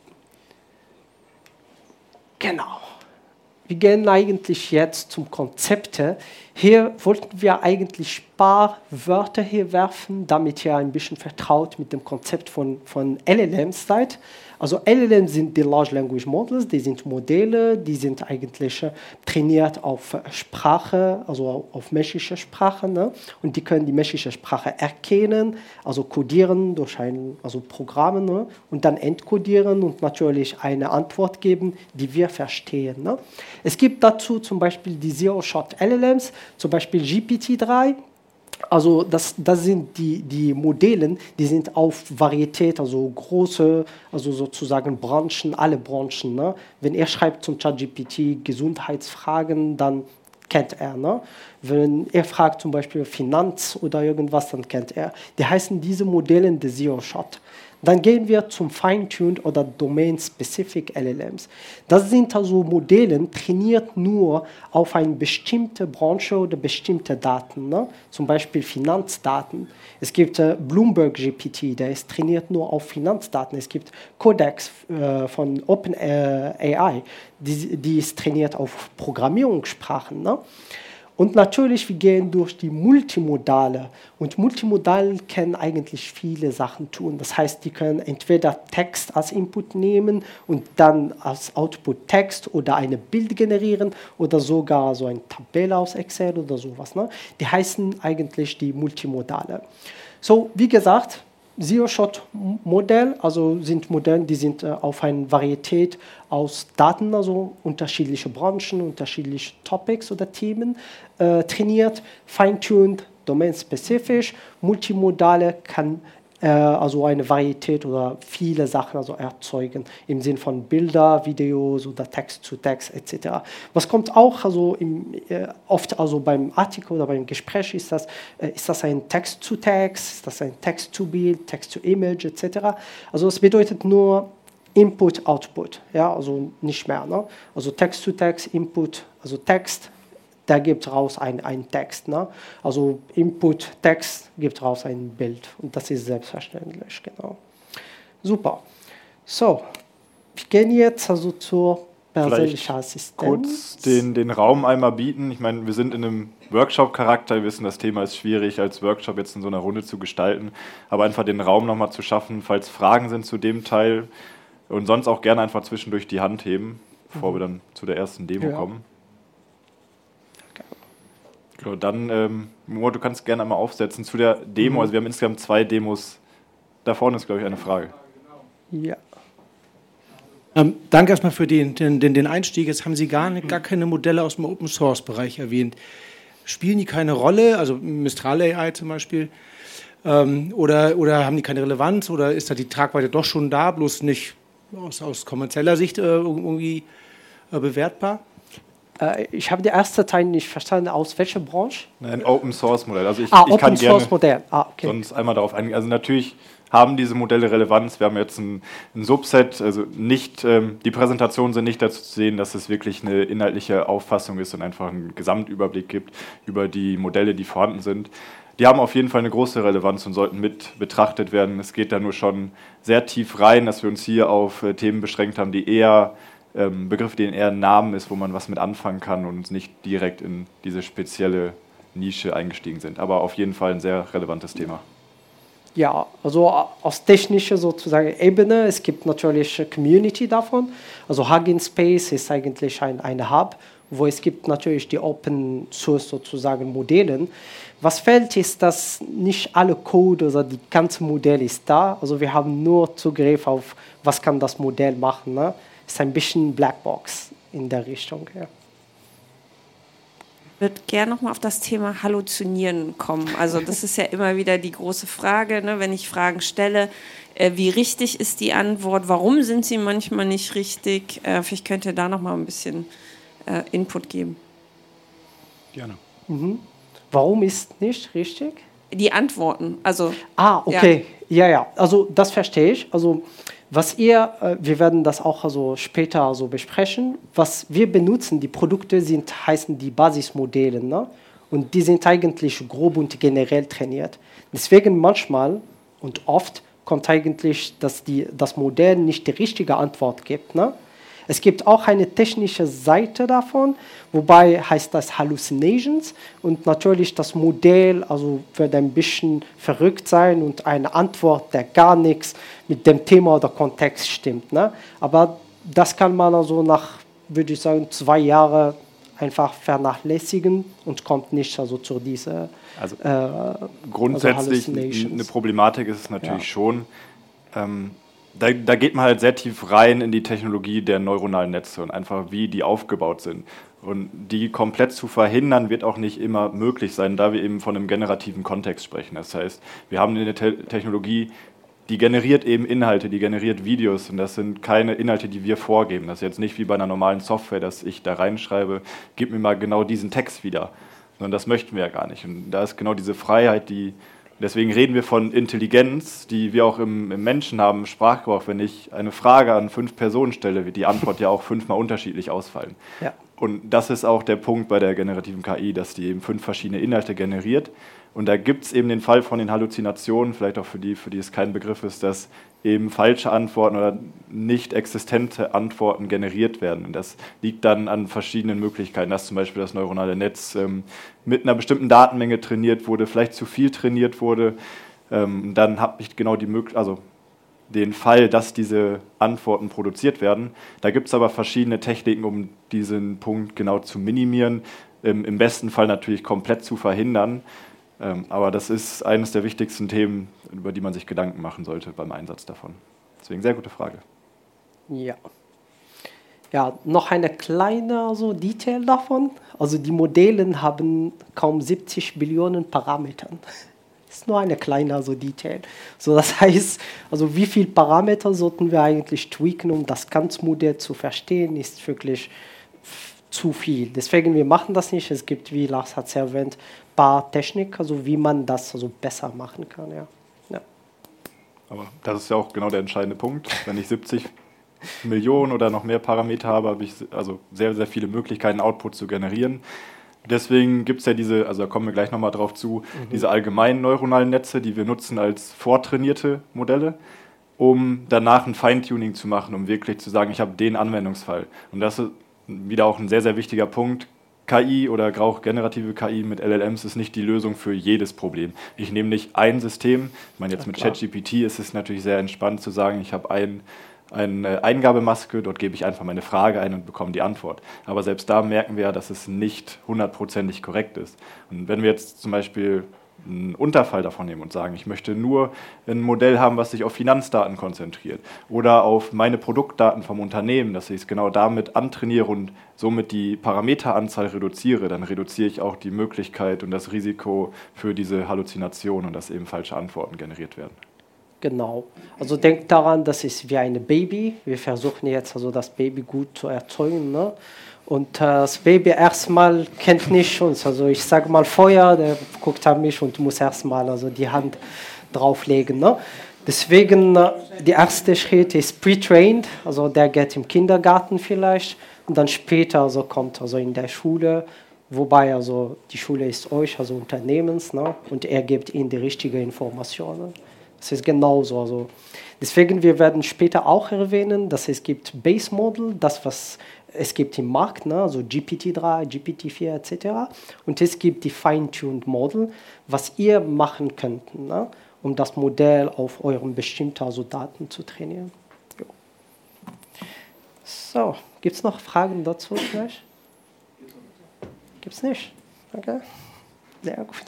Genau. Wir gehen eigentlich jetzt zum Konzepte. Hier wollten wir eigentlich ein paar Wörter hier werfen, damit ihr ein bisschen vertraut mit dem Konzept von, von L L Ms seid. Also L L Ms sind die Large Language Models, die sind Modelle, die sind eigentlich äh, trainiert auf Sprache, also auf menschliche Sprache, ne? Und die können die menschliche Sprache erkennen, also codieren durch ein also Programm, ne? Und dann entkodieren und natürlich eine Antwort geben, die wir verstehen. Ne? Es gibt dazu zum Beispiel die Zero-Shot L L Ms, zum Beispiel G P T drei. Also das, das sind die, die Modelle, die sind auf Varietät, also große, also sozusagen Branchen, alle Branchen. Ne? Wenn er schreibt zum ChatGPT Gesundheitsfragen, dann kennt er. Ne? Wenn er fragt zum Beispiel Finanz oder irgendwas, dann kennt er. Die heißen diese Modelle die Zero-Shot. Dann gehen wir zum Fine-Tuned oder Domain-Specific L L Ms. Das sind also Modelle trainiert nur auf eine bestimmte Branche oder bestimmte Daten, ne? Zum Beispiel Finanzdaten. Es gibt äh, Bloomberg G P T, der ist trainiert nur auf Finanzdaten. Es gibt Codex äh, von OpenAI, die, die ist trainiert auf Programmierungssprachen. Ne? Und natürlich, wir gehen durch die Multimodale. Und Multimodale können eigentlich viele Sachen tun. Das heißt, die können entweder Text als Input nehmen und dann als Output Text oder ein Bild generieren oder sogar so eine Tabelle aus Excel oder sowas. Ne? Die heißen eigentlich die Multimodale. So, wie gesagt, Zero-Shot-Modell, also sind Modelle, die sind äh, auf eine Varietät aus Daten, also unterschiedliche Branchen, unterschiedliche Topics oder Themen äh, trainiert, fine-tuned, domain-spezifisch, multimodale, kann äh, also eine Varietät oder viele Sachen also erzeugen, im Sinn von Bilder, Videos oder Text zu Text et cetera. Was kommt auch also im, äh, oft also beim Artikel oder beim Gespräch ist das, äh, ist das ein Text zu Text, ist das ein Text zu Bild, Text zu Image et cetera. Also es bedeutet nur Input, Output, ja, also nicht mehr. Ne? Also Text zu Text, Input, also Text, da gibt raus einen Text. Ne? Also Input, Text gibt raus ein Bild. Und das ist selbstverständlich, genau. Super. So, wir gehen jetzt also zur persönlichen Assistenz. Kurz den, den Raum einmal bieten. Ich meine, wir sind in einem Workshop-Charakter. Wir wissen, das Thema ist schwierig, als Workshop jetzt in so einer Runde zu gestalten. Aber einfach den Raum nochmal zu schaffen, falls Fragen sind zu dem Teil. Und sonst auch gerne einfach zwischendurch die Hand heben, bevor mhm. wir dann zu der ersten Demo ja. kommen. So, dann, ähm, Mo, du kannst gerne einmal aufsetzen zu der Demo. Mhm. Also wir haben insgesamt zwei Demos. Da vorne ist, glaube ich, eine Frage. Ja. Ähm, danke erstmal für den, den, den Einstieg. Jetzt haben Sie gar, gar keine Modelle aus dem Open-Source-Bereich erwähnt. Spielen die keine Rolle, also Mistral A I zum Beispiel, ähm, oder, oder haben die keine Relevanz, oder ist da die Tragweite doch schon da, bloß nicht aus, aus kommerzieller Sicht äh, irgendwie äh, bewertbar? Ich habe den ersten Teil nicht verstanden. Aus welcher Branche? Ein Open-Source-Modell. Also ich, ah, ich kann gerne Modell. Ah, okay. sonst einmal darauf eingehen. Also natürlich haben diese Modelle Relevanz. Wir haben jetzt ein, ein Subset. Also nicht, ähm, die Präsentationen sind nicht dazu zu sehen, dass es wirklich eine inhaltliche Auffassung ist und einfach einen Gesamtüberblick gibt über die Modelle, die vorhanden sind. Die haben auf jeden Fall eine große Relevanz und sollten mit betrachtet werden. Es geht da nur schon sehr tief rein, dass wir uns hier auf äh, Themen beschränkt haben, die eher Ähm, Begriff, den eher ein Namen ist, wo man was mit anfangen kann und nicht direkt in diese spezielle Nische eingestiegen sind. Aber auf jeden Fall ein sehr relevantes Thema. Ja, also aus technischer sozusagen Ebene, es gibt natürlich eine Community davon. Also Hugging Space ist eigentlich ein, ein Hub, wo es gibt natürlich die Open Source sozusagen Modelle. Was fehlt ist, dass nicht alle Code oder die ganze Modell ist da. Also wir haben nur Zugriff auf, was kann das Modell machen, ne? Ist ein bisschen Blackbox in der Richtung. Ja. Ich würde gerne nochmal auf das Thema Halluzinieren kommen. Also das ist ja immer wieder die große Frage, ne, wenn ich Fragen stelle, äh, wie richtig ist die Antwort, warum sind sie manchmal nicht richtig? Äh, vielleicht könnt ihr da nochmal ein bisschen äh, Input geben. Gerne. Mhm. Warum ist nicht richtig? Die Antworten. Also, ah, okay. Ja, ja, ja. Also das verstehe ich. Also was ihr, äh, wir werden das auch also später also besprechen, was wir benutzen, die Produkte sind, heißen die Basismodelle, ne? Und die sind eigentlich grob und generell trainiert. Deswegen manchmal und oft kommt eigentlich, dass die, das Modell nicht die richtige Antwort gibt, ne? Es gibt auch eine technische Seite davon, wobei heißt das Hallucinations, und natürlich das Modell also wird ein bisschen verrückt sein und eine Antwort, der gar nichts mit dem Thema oder Kontext stimmt. Ne? Aber das kann man also nach, würde ich sagen, zwei Jahren einfach vernachlässigen und kommt nicht also zu dieser also äh, grundsätzlich also eine Problematik ist es natürlich ja. schon. Ähm, Da, da geht man halt sehr tief rein in die Technologie der neuronalen Netze und einfach, wie die aufgebaut sind. Und die komplett zu verhindern, wird auch nicht immer möglich sein, da wir eben von einem generativen Kontext sprechen. Das heißt, wir haben eine Te- Technologie, die generiert eben Inhalte, die generiert Videos, und das sind keine Inhalte, die wir vorgeben. Das ist jetzt nicht wie bei einer normalen Software, dass ich da reinschreibe, gib mir mal genau diesen Text wieder. Sondern das möchten wir ja gar nicht. Und da ist genau diese Freiheit, die... Deswegen reden wir von Intelligenz, die wir auch im, im Menschen haben, im Sprachgebrauch. Wenn ich eine Frage an fünf Personen stelle, wird die Antwort ja auch fünfmal unterschiedlich ausfallen. Ja. Und das ist auch der Punkt bei der generativen K I, dass die eben fünf verschiedene Inhalte generiert. Und da gibt es eben den Fall von den Halluzinationen, vielleicht auch für die, für die es kein Begriff ist, dass eben falsche Antworten oder nicht existente Antworten generiert werden. Und das liegt dann an verschiedenen Möglichkeiten, dass zum Beispiel das neuronale Netz ähm, mit einer bestimmten Datenmenge trainiert wurde, vielleicht zu viel trainiert wurde. Ähm, dann habe ich genau die Möglichkeit, also den Fall, dass diese Antworten produziert werden. Da gibt es aber verschiedene Techniken, um diesen Punkt genau zu minimieren, ähm, im besten Fall natürlich komplett zu verhindern. Ähm, aber das ist eines der wichtigsten Themen, über die man sich Gedanken machen sollte beim Einsatz davon. Deswegen sehr gute Frage. Ja. Ja, noch eine kleine so Detail davon. Also die Modelle haben kaum siebzig Billionen Parametern. Das ist nur eine kleine so Detail. So, das heißt, also wie viele Parameter sollten wir eigentlich tweaken, um das ganze Modell zu verstehen, ist wirklich zu viel. Deswegen, wir machen das nicht. Es gibt, wie Lars hat es erwähnt, ein paar Techniken, also wie man das also besser machen kann. Ja. Ja. Aber das ist ja auch genau der entscheidende Punkt. Wenn ich siebzig Millionen oder noch mehr Parameter habe, habe ich also sehr, sehr viele Möglichkeiten, Output zu generieren. Deswegen gibt es ja diese, also da kommen wir gleich nochmal drauf zu, mhm. diese allgemeinen neuronalen Netze, die wir nutzen als vortrainierte Modelle, um danach ein Feintuning zu machen, um wirklich zu sagen, ich habe den Anwendungsfall. Und das ist wieder auch ein sehr, sehr wichtiger Punkt. K I oder auch generative K I mit L L Ms ist nicht die Lösung für jedes Problem. Ich nehme nicht ein System, ich meine jetzt mit ChatGPT ist es natürlich sehr entspannt zu sagen, ich habe ein eine Eingabemaske, dort gebe ich einfach meine Frage ein und bekomme die Antwort. Aber selbst da merken wir ja, dass es nicht hundertprozentig korrekt ist. Und wenn wir jetzt zum Beispiel einen Unterfall davon nehmen und sagen, ich möchte nur ein Modell haben, was sich auf Finanzdaten konzentriert oder auf meine Produktdaten vom Unternehmen, dass ich es genau damit antrainiere und somit die Parameteranzahl reduziere, dann reduziere ich auch die Möglichkeit und das Risiko für diese Halluzination und dass eben falsche Antworten generiert werden. Genau. Also denkt daran, das ist wie ein Baby. Wir versuchen jetzt also das Baby gut zu erzeugen. Ne? Und äh, das Baby erstmal kennt nicht uns. Also ich sage mal Feuer, der guckt an mich und muss erstmal also die Hand drauflegen. Ne? Deswegen äh, der erste Schritt ist pre-trained. Also der geht im Kindergarten vielleicht und dann später also kommt also in der Schule. Wobei also die Schule ist euch, also Unternehmens, ne? Und er gibt ihnen die richtigen Informationen. Das ist genauso. Also deswegen, wir werden später auch erwähnen, dass es gibt Base Model, das was es gibt im Markt, ne, also G P T drei, G P T vier et cetera. Und es gibt die Fine-Tuned Model, was ihr machen könnt, ne, um das Modell auf euren bestimmten also Daten zu trainieren. Jo. So, gibt es noch Fragen dazu vielleicht? Gibt es nicht? Okay, sehr gut.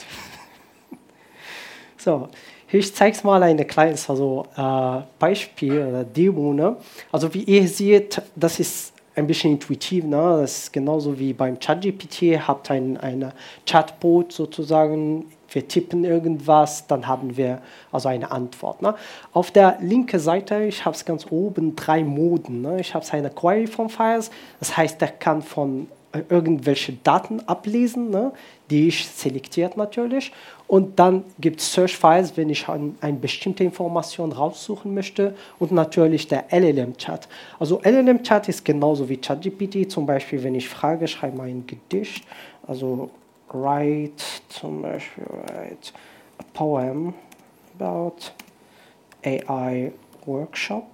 So. Ich zeige mal ein kleines also, äh, Beispiel oder Demo. Ne? Also wie ihr seht, das ist ein bisschen intuitiv. Ne? Das ist genauso wie beim ChatGPT. Ihr habt ein eine Chatbot sozusagen. Wir tippen irgendwas, dann haben wir also eine Antwort. Ne? Auf der linken Seite, ich habe es ganz oben, drei Moden. Ne? Ich habe eine Query from Files. Das heißt, der kann von irgendwelche Daten ablesen, ne, die ich selektiert natürlich. Und dann gibt es Search Files, wenn ich ein, eine bestimmte Information raussuchen möchte. Und natürlich der L L M-Chat. Also L L M-Chat ist genauso wie ChatGPT. Zum Beispiel, wenn ich frage, schreibe mal ein Gedicht. Also write, zum Beispiel write a poem about A I workshop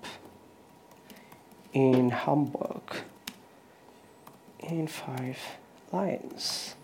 in Hamburg. In five lines.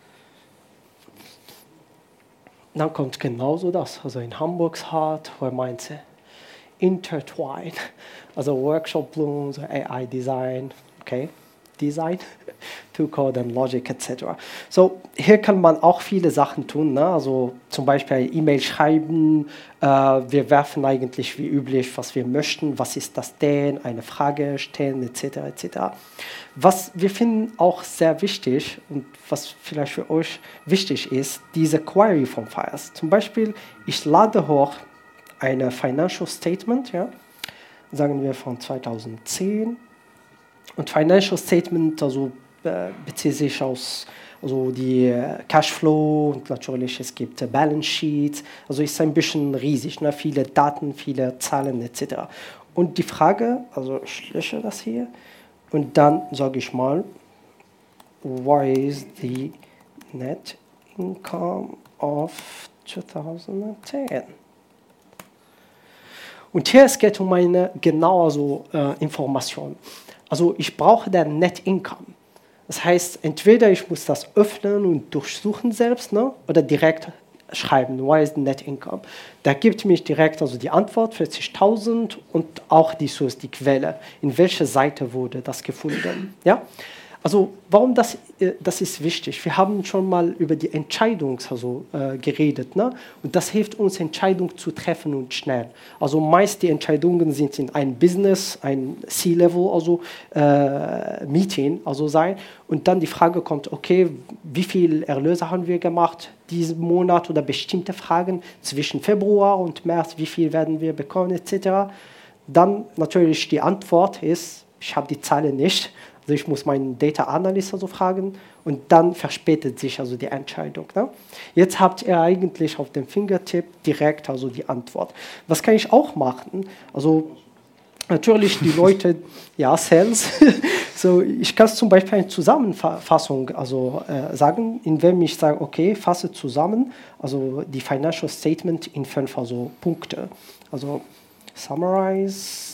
Dann kommt genauso das, also in Hamburgs Heart, wo er meinte, intertwine, also Workshop Blooms, A I Design, okay, Design, to Code and Logic et cetera. So, hier kann man auch viele Sachen tun, ne? Also zum Beispiel eine E-Mail schreiben, äh, wir werfen eigentlich wie üblich, was wir möchten, was ist das denn, eine Frage stellen et cetera et cetera. Was wir finden auch sehr wichtig und was vielleicht für euch wichtig ist, diese Query von Files. Zum Beispiel, ich lade hoch eine Financial Statement, ja, sagen wir von zweitausendzehn. Und Financial Statement also, äh, bezieht sich aus also die äh, Cashflow und natürlich es gibt äh, Balance Sheets. Also ist ein bisschen riesig, ne? Viele Daten, viele Zahlen et cetera. Und die Frage, also ich lösche das hier und dann sage ich mal, what is the net income of zweitausendzehn? Und hier es geht um eine genaue so, äh, Information. Also ich brauche den Net Income. Das heißt, entweder ich muss das öffnen und durchsuchen selbst, ne, oder direkt schreiben, what is the Net Income? Da gibt mich direkt also die Antwort, vierzigtausend und auch die Source, die Quelle. In welcher Seite wurde das gefunden? Ja? Also warum das, äh, das ist wichtig? Wir haben schon mal über die Entscheidung also, äh, geredet. Ne? Und das hilft uns, Entscheidungen zu treffen und schnell. Also meist die Entscheidungen sind in ein Business, ein C-Level, also äh, Meeting, also sein. Und dann die Frage kommt, okay, wie viel Erlöse haben wir gemacht diesen Monat oder bestimmte Fragen zwischen Februar und März, wie viel werden wir bekommen et cetera. Dann natürlich die Antwort ist, ich habe die Zahlen nicht. Also ich muss meinen Data Analyst also fragen und dann verspätet sich also die Entscheidung. Ne? Jetzt habt ihr eigentlich auf dem Fingertipp direkt also die Antwort. Was kann ich auch machen? Also natürlich die Leute, ja, Sales. So, ich kann zum Beispiel eine Zusammenfassung also, äh, sagen, indem ich sage, okay, fasse zusammen, also die Financial Statement in fünf also Punkte. Also summarize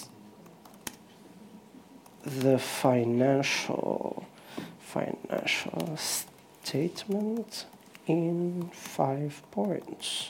the financial financial statement in five points.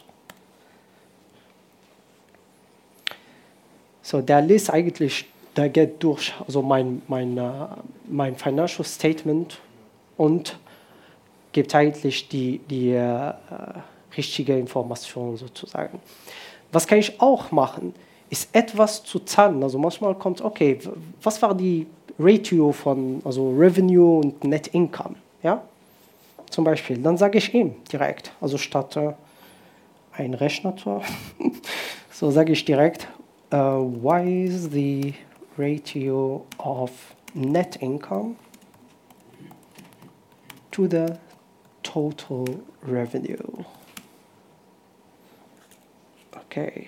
So, der liest eigentlich, der geht durch, also mein, mein, uh, mein Financial Statement und gibt eigentlich die, die uh, richtige Information sozusagen. Was kann ich auch machen? Ist etwas zu zahlen. Also manchmal kommt, okay, was war die Ratio von also Revenue und Net Income? Ja? Zum Beispiel, dann sage ich ihm direkt, also statt äh, ein Rechner, so sage ich direkt, uh, why is the ratio of Net Income to the total revenue? Okay.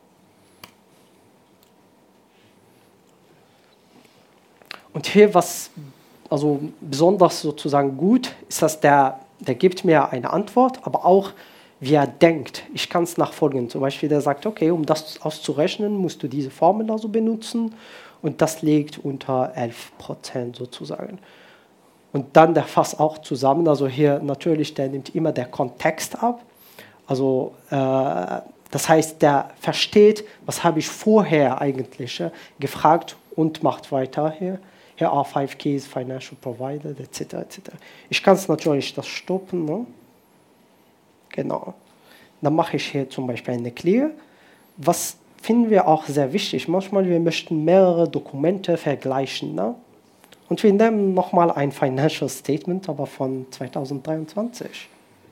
Und hier, was also besonders sozusagen gut ist, dass der, der gibt mir eine Antwort, aber auch, wie er denkt. Ich kann es nachfolgen. Zum Beispiel, der sagt, okay, um das auszurechnen, musst du diese Formel also benutzen und das liegt unter elf Prozent sozusagen. Und dann der fasst auch zusammen, also hier natürlich, der nimmt immer der Kontext ab. Also äh, das heißt, der versteht, was habe ich vorher eigentlich äh, gefragt und macht weiter hier. Here are five keys financial provided, et cetera et cetera. Ich kann es natürlich das stoppen. Ne? Genau. Dann mache ich hier zum Beispiel eine Clear. Was finden wir auch sehr wichtig? Manchmal wir möchten mehrere Dokumente vergleichen. Ne? Und wir nehmen nochmal ein Financial Statement, aber von zweitausenddreiundzwanzig.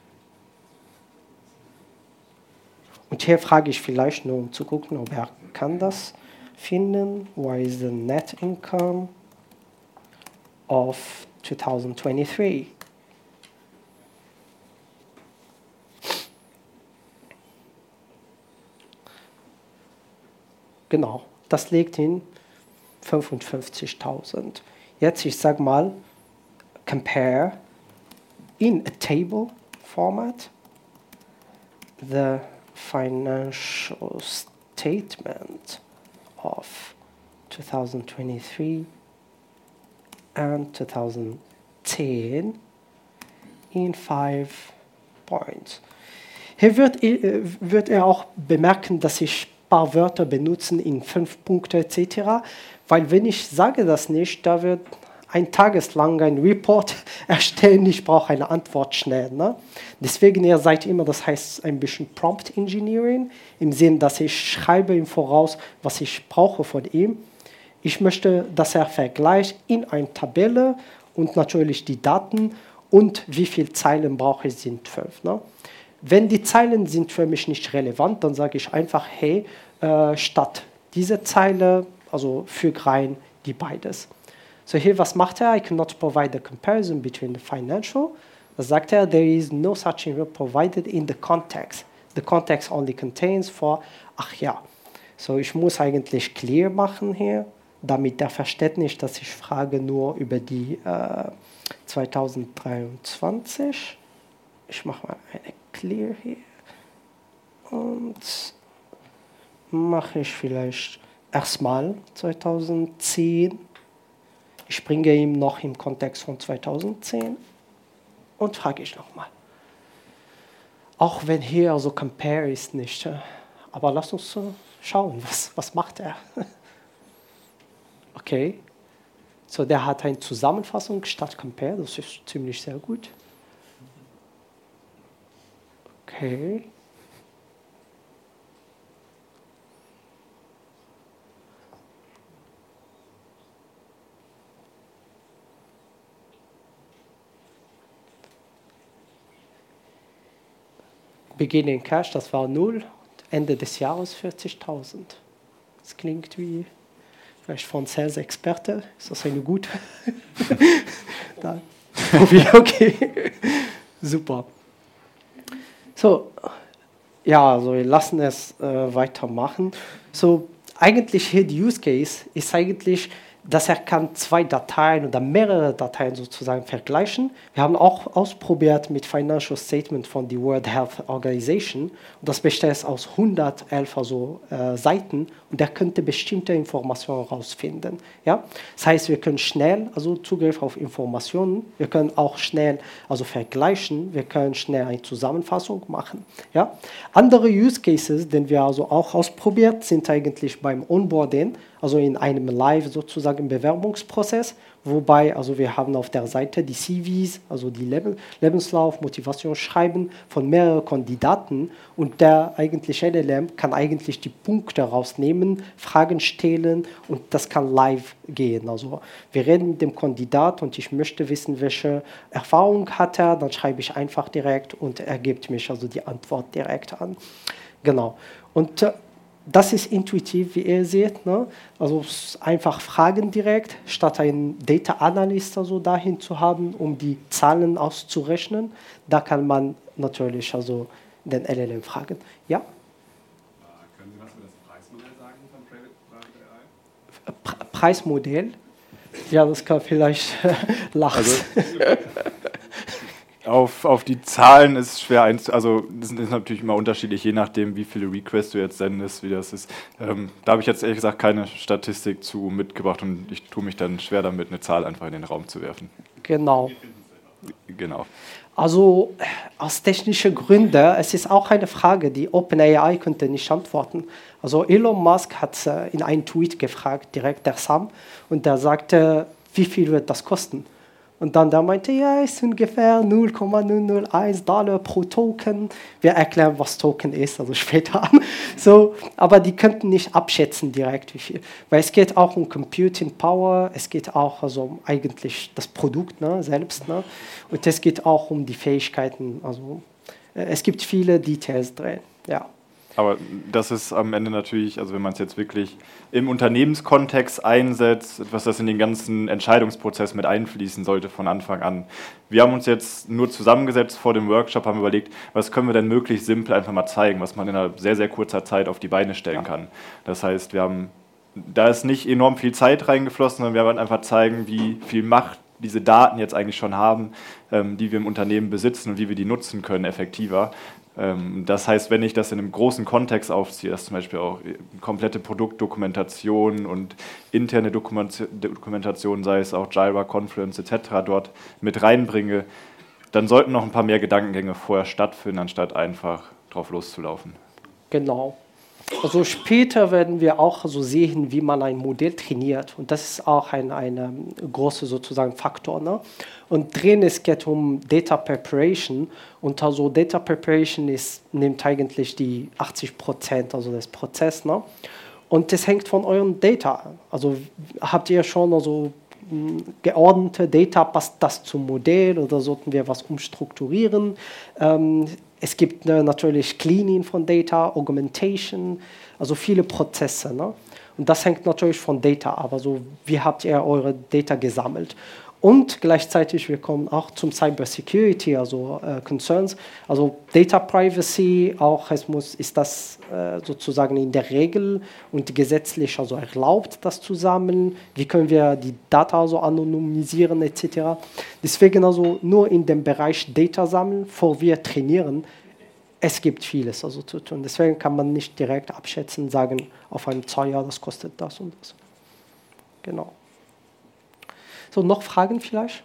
Und hier frage ich vielleicht nur, um zu gucken, ob er kann das finden. Why is the net income of twenty twenty-three? Genau, das liegt in fünfundfünfzigtausend. Jetzt, ich sage mal, compare in a table format the financial statement of twenty twenty-three and twenty ten in five points. Hier wird, äh, wird er auch bemerken, dass ich ein paar Wörter benutzen in fünf Punkte et cetera. Weil wenn ich sage das nicht, da wird ein tageslang ein Report erstellen, ich brauche eine Antwort schnell. Ne? Deswegen ihr seid immer, das heißt ein bisschen Prompt Engineering, im Sinn, dass ich schreibe im Voraus, was ich brauche von ihm. Ich möchte, dass er vergleicht in einer Tabelle und natürlich die Daten und wie viele Zeilen brauche ich, sind fünf. Ne? Wenn die Zeilen sind für mich nicht relevant, dann sage ich einfach, hey, äh, statt diese Zeile, also füge rein die beides. So hier, was macht er? I cannot provide a comparison between the financial. Das sagt er, there is no such info provided in the context. The context only contains for, ach ja. So ich muss eigentlich clear machen hier, damit er versteht nicht, dass ich frage nur über die äh, zweitausenddreiundzwanzig. Ich mache mal eine clear hier. Und mache ich vielleicht erstmal zweitausendzehn. Ich bringe ihm noch im Kontext von zweitausendzehn und frage ich nochmal. Auch wenn hier also compare ist nicht, aber lass uns schauen, was, was macht er. Okay, So, der hat eine Zusammenfassung statt Compare, das ist ziemlich sehr gut. Okay. Beginn in Cash, das war null, Ende des Jahres vierzigtausend. Das klingt wie vielleicht von Sales-Experte. Ist das eine gute? Okay, super. So, ja, also wir lassen es äh, weitermachen. So, eigentlich hier die Use Case ist eigentlich, dass er kann zwei Dateien oder mehrere Dateien sozusagen vergleichen. Wir haben auch ausprobiert mit Financial Statement von der World Health Organization und das besteht aus hundertelf also, äh, Seiten und er könnte bestimmte Informationen herausfinden. Ja? Das heißt, wir können schnell also Zugriff auf Informationen, wir können auch schnell also vergleichen, wir können schnell eine Zusammenfassung machen. Ja? Andere Use Cases, den wir also auch ausprobiert, sind eigentlich beim Onboarding, also in einem Live sozusagen Bewerbungsprozess, wobei also wir haben auf der Seite die C Vs, also die Leb Lebenslauf, Motivationsschreiben von mehreren Kandidaten und der eigentliche L L M kann eigentlich die Punkte rausnehmen, Fragen stellen und das kann live gehen. Also wir reden mit dem Kandidat und ich möchte wissen, welche Erfahrung hat er, dann schreibe ich einfach direkt und er gibt mich also die Antwort direkt an. Genau. Und äh, das ist intuitiv, wie ihr seht. Ne? Also einfach Fragen direkt, statt einen Data Analyst also dahin zu haben, um die Zahlen auszurechnen. Da kann man natürlich also den L L M fragen. Ja? Können Sie was über das Preismodell sagen von Private, Private A I? Pre Preismodell? Ja, das kann vielleicht Lars. Also, Auf, auf die Zahlen ist schwer einzu... Also das ist natürlich immer unterschiedlich, je nachdem, wie viele Requests du jetzt sendest, wie das ist. Ähm, da habe ich jetzt ehrlich gesagt keine Statistik zu mitgebracht und ich tue mich dann schwer damit, eine Zahl einfach in den Raum zu werfen. Genau. Genau. Also aus technischen Gründen, es ist auch eine Frage, die OpenAI könnte nicht antworten. Also Elon Musk hat äh, in einem Tweet gefragt, direkt der Sam, und der sagte, wie viel wird das kosten? Und dann der meinte, ja, es ist ungefähr null Komma null null eins Dollar pro Token. Wir erklären, was Token ist, also später. So, aber die könnten nicht abschätzen direkt, wie viel. Weil es geht auch um Computing Power, es geht auch also um eigentlich das Produkt ne, selbst. Ne? Und es geht auch um die Fähigkeiten. Also äh, es gibt viele Details drin, ja. Aber das ist am Ende natürlich, also wenn man es jetzt wirklich im Unternehmenskontext einsetzt, etwas, das in den ganzen Entscheidungsprozess mit einfließen sollte von Anfang an. Wir haben uns jetzt nur zusammengesetzt vor dem Workshop, haben überlegt, was können wir denn möglichst simpel einfach mal zeigen, was man in einer sehr, sehr kurzer Zeit auf die Beine stellen ja. kann. Das heißt, wir haben, da ist nicht enorm viel Zeit reingeflossen, sondern wir wollen einfach zeigen, wie viel Macht diese Daten jetzt eigentlich schon haben, ähm, die wir im Unternehmen besitzen und wie wir die nutzen können effektiver. Ähm, das heißt, wenn ich das in einem großen Kontext aufziehe, dass zum Beispiel auch komplette Produktdokumentation und interne Dokumentation, sei es auch Jira, Confluence et cetera dort mit reinbringe, dann sollten noch ein paar mehr Gedankengänge vorher stattfinden, anstatt einfach drauf loszulaufen. Genau. Also später werden wir auch so sehen, wie man ein Modell trainiert. Und das ist auch ein, ein großer sozusagen Faktor. Ne? Und drin es geht um Data Preparation. Und also Data Preparation ist, nimmt eigentlich die achtzig Prozent also des Prozesses. Ne? Und das hängt von euren Data. Also habt ihr schon also geordnete Data, passt das zum Modell oder sollten wir was umstrukturieren? Ähm, Es gibt äh, natürlich Cleaning von Data, Augmentation, also viele Prozesse. Ne? Und das hängt natürlich von Data ab. Also wie habt ihr eure Data gesammelt? Und gleichzeitig, wir kommen auch zum Cybersecurity, also äh, Concerns. Also Data Privacy, auch es muss, ist das äh, sozusagen in der Regel und gesetzlich also erlaubt, das zu sammeln. Wie können wir die Data also anonymisieren et cetera. Deswegen also nur in dem Bereich Data sammeln, bevor wir trainieren. Es gibt vieles also zu tun. Deswegen kann man nicht direkt abschätzen, sagen, auf einem Zweijahr, das kostet das und das. Genau. So, noch Fragen vielleicht?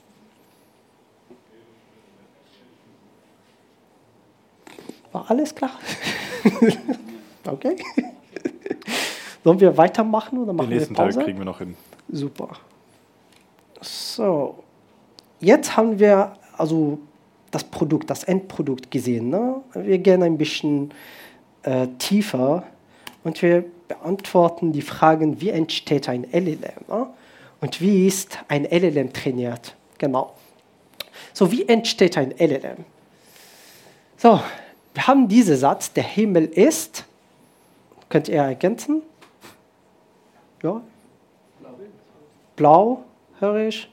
War alles klar? Okay. Sollen wir weitermachen oder machen wir Pause? Den nächsten Teil kriegen wir noch hin. Super. So, jetzt haben wir also das Produkt, das Endprodukt gesehen. Ne? Wir gehen ein bisschen äh, tiefer und wir beantworten die Fragen, wie entsteht ein L L M, ne? Und wie ist ein L L M trainiert. Genau. So, wie entsteht ein L L M? So, wir haben diesen Satz, der Himmel ist, könnt ihr ergänzen? Ja? Blau, höre ich.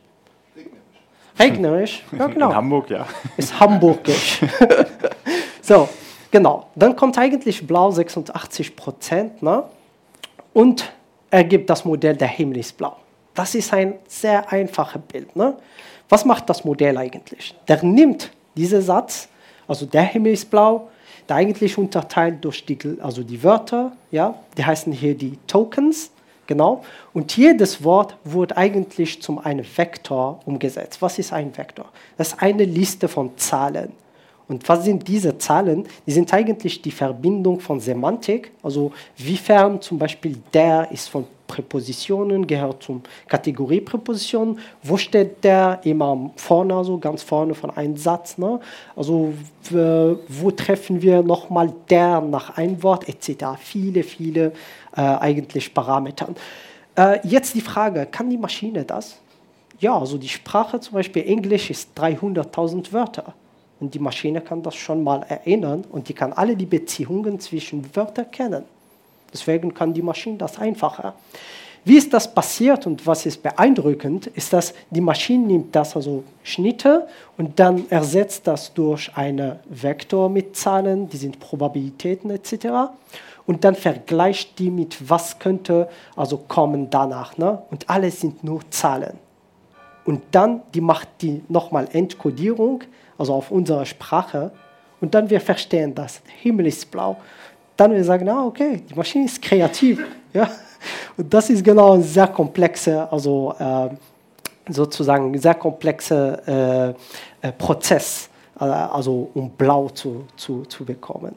Regnerisch. Ja, genau. In Hamburg, ja. Ist hamburgisch. So, genau. Dann kommt eigentlich blau sechsundachtzig Prozent, ne? Und ergibt das Modell, der Himmel ist blau. Das ist ein sehr einfaches Bild. Ne? Was macht das Modell eigentlich? Der nimmt diesen Satz, also der Himmel ist blau, der eigentlich unterteilt durch die, also die Wörter, ja? Die heißen hier die Tokens. Genau. Und jedes Wort wird eigentlich zum einem Vektor umgesetzt. Was ist ein Vektor? Das ist eine Liste von Zahlen. Und was sind diese Zahlen? Die sind eigentlich die Verbindung von Semantik, also wiefern zum Beispiel der ist von Präpositionen, gehört zum Kategoriepräpositionen. Wo steht der? Immer vorne, also ganz vorne von einem Satz. Ne? Also wo treffen wir nochmal der nach einem Wort, et cetera. Viele, viele äh, eigentlich Parameter. Äh, jetzt die Frage, kann die Maschine das? Ja, also die Sprache, zum Beispiel Englisch, ist dreihunderttausend Wörter. Und die Maschine kann das schon mal erinnern und die kann alle die Beziehungen zwischen Wörtern kennen. Deswegen kann die Maschine das einfacher. Wie ist das passiert und was ist beeindruckend, ist, dass die Maschine nimmt das, also Schnitte, und dann ersetzt das durch einen Vektor mit Zahlen, die sind Probabilitäten et cetera. Und dann vergleicht die mit, was könnte also kommen danach. Ne? Und alles sind nur Zahlen. Und dann die macht die nochmal Entkodierung, also auf unserer Sprache, und dann wir verstehen das. Der Himmel ist blau. Dann wir sagen, ah, okay, die Maschine ist kreativ. Ja? Und das ist genau ein sehr komplexer, also äh, sozusagen sehr komplexer äh, äh, Prozess, äh, also um blau zu, zu, zu bekommen.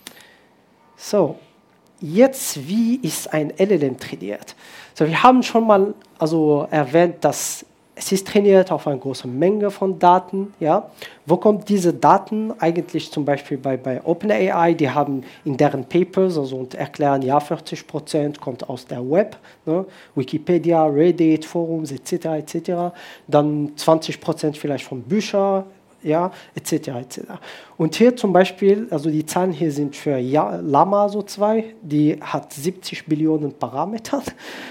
So, jetzt, wie ist ein L L M trainiert? So, wir haben schon mal also erwähnt, dass es ist trainiert auf eine große Menge von Daten. Ja? Wo kommt diese Daten eigentlich zum Beispiel bei, bei OpenAI? Die haben in deren Papers also und erklären, ja, vierzig Prozent kommt aus der Web, ne? Wikipedia, Reddit, Forums et cetera et cetera. Dann zwanzig Prozent vielleicht von Büchern, ja, et cetera et cetera. Und hier zum Beispiel, also die Zahlen hier sind für ja, Llama so zwei, die hat siebzig Billionen Parameter.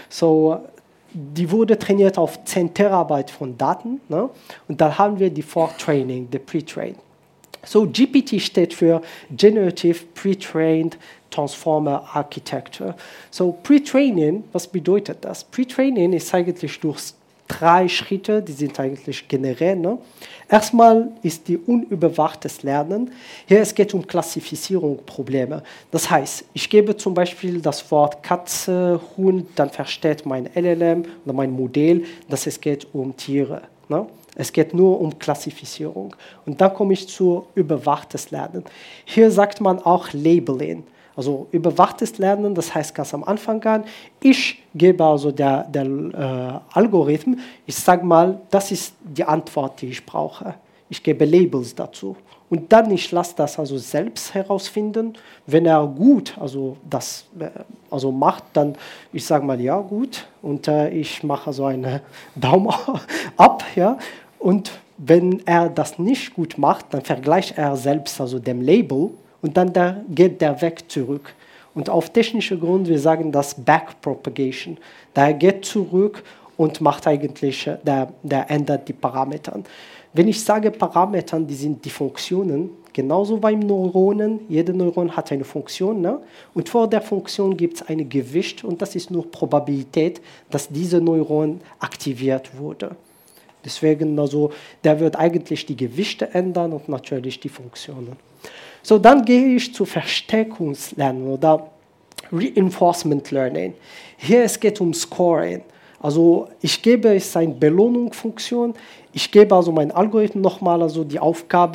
So, die wurde trainiert auf zehn Terabyte von Daten. Ne? Und dann haben wir die Vortraining, die Pre-Train. So, G P T steht für Generative Pre-Trained Transformer Architecture. So, Pre-Training, was bedeutet das? Pre-Training ist eigentlich durch drei Schritte, die sind eigentlich generell. Ne? Erstmal ist die unüberwachtes Lernen. Hier es geht um Klassifizierungsprobleme. Das heißt, ich gebe zum Beispiel das Wort Katze, Hund, dann versteht mein L L M oder mein Modell, dass es geht um Tiere. Ne? Es geht nur um Klassifizierung. Und dann komme ich zu überwachtes Lernen. Hier sagt man auch Labeling. Also überwachtes Lernen, das heißt ganz am Anfang an, ich gebe also der, der äh, Algorithmus, ich sage mal, das ist die Antwort, die ich brauche. Ich gebe Labels dazu. Und dann ich lasse das also selbst herausfinden. Wenn er gut also das äh, also macht, dann ich sage mal, ja gut, und äh, ich mache so einen Daumen ab. Ja? Und wenn er das nicht gut macht, dann vergleicht er selbst also dem Label. Und dann der, geht der weg zurück. Und auf technischen Grund, wir sagen das Backpropagation. Der geht zurück und macht eigentlich, der, der ändert die Parameter. Wenn ich sage Parameter, die sind die Funktionen, genauso beim Neuronen, jede Neuron hat eine Funktion. Ne? Und vor der Funktion gibt es ein Gewicht und das ist nur Probabilität, dass diese Neuron aktiviert wurde. Deswegen, also, der wird eigentlich die Gewichte ändern und natürlich die Funktionen. So, dann gehe ich zu Verstärkungslernen oder Reinforcement Learning. Hier es geht um Scoring. Also ich gebe es eine Belohnungsfunktion. Ich gebe also meinem Algorithmus nochmal also die Aufgabe,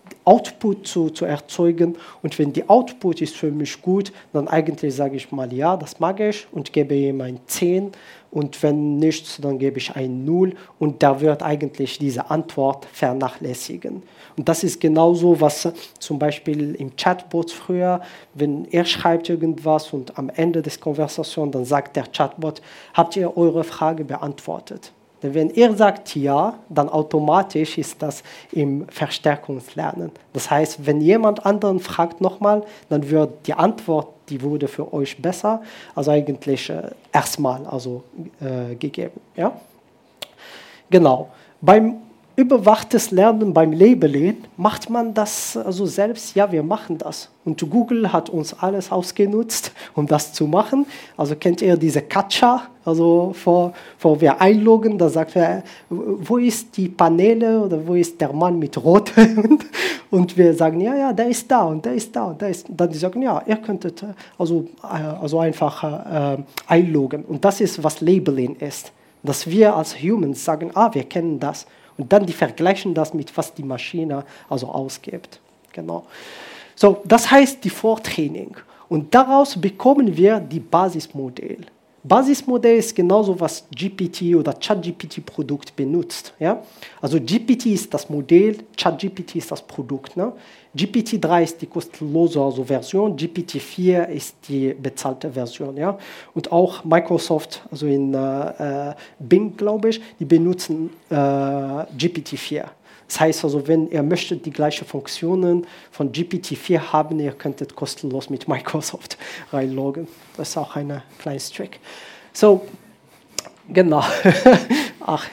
Output zu, zu erzeugen. Und wenn die Output ist für mich gut, dann eigentlich sage ich mal, ja, das mag ich und gebe ihm ein zehn. Und wenn nichts, dann gebe ich ein null. Und da wird eigentlich diese Antwort vernachlässigen. Und das ist genauso, was zum Beispiel im Chatbot früher, wenn er schreibt irgendwas und am Ende des Konversations, dann sagt der Chatbot, habt ihr eure Frage beantwortet? Denn wenn er sagt ja, dann automatisch ist das im Verstärkungslernen. Das heißt, wenn jemand anderen fragt nochmal, dann wird die Antwort, die wurde für euch besser, also eigentlich äh, erstmal also, äh, gegeben. Ja? Genau. Beim überwachtes Lernen, beim Labeling, macht man das also selbst? Ja, wir machen das. Und Google hat uns alles ausgenutzt, um das zu machen. Also kennt ihr diese Captcha? Also vor, vor wir einloggen, da sagt er, wo ist die Paneele oder wo ist der Mann mit Rot? Und wir sagen, ja, ja, der ist da und der ist da und der ist. Dann die sagen, ja, ihr könntet also, also einfach äh, einloggen. Und das ist, was Labeling ist. Dass wir als Humans sagen, ah, wir kennen das. Und dann die vergleichen das mit, was die Maschine also ausgibt. Genau. So, das heißt die Vortraining. Und daraus bekommen wir die Basismodell. Basismodell ist genauso, was G P T oder ChatGPT-Produkt benutzt. Ja? Also G P T ist das Modell, ChatGPT ist das Produkt. Ne? G P T drei ist die kostenlose also Version, G P T vier ist die bezahlte Version. Ja? Und auch Microsoft, also in äh, Bing, glaube ich, die benutzen äh, G P T vier. Das heißt also, wenn ihr möchtet die gleichen Funktionen von G P T vier haben, ihr könntet kostenlos mit Microsoft reinloggen. Das ist auch ein kleines Trick. So, genau. Ach.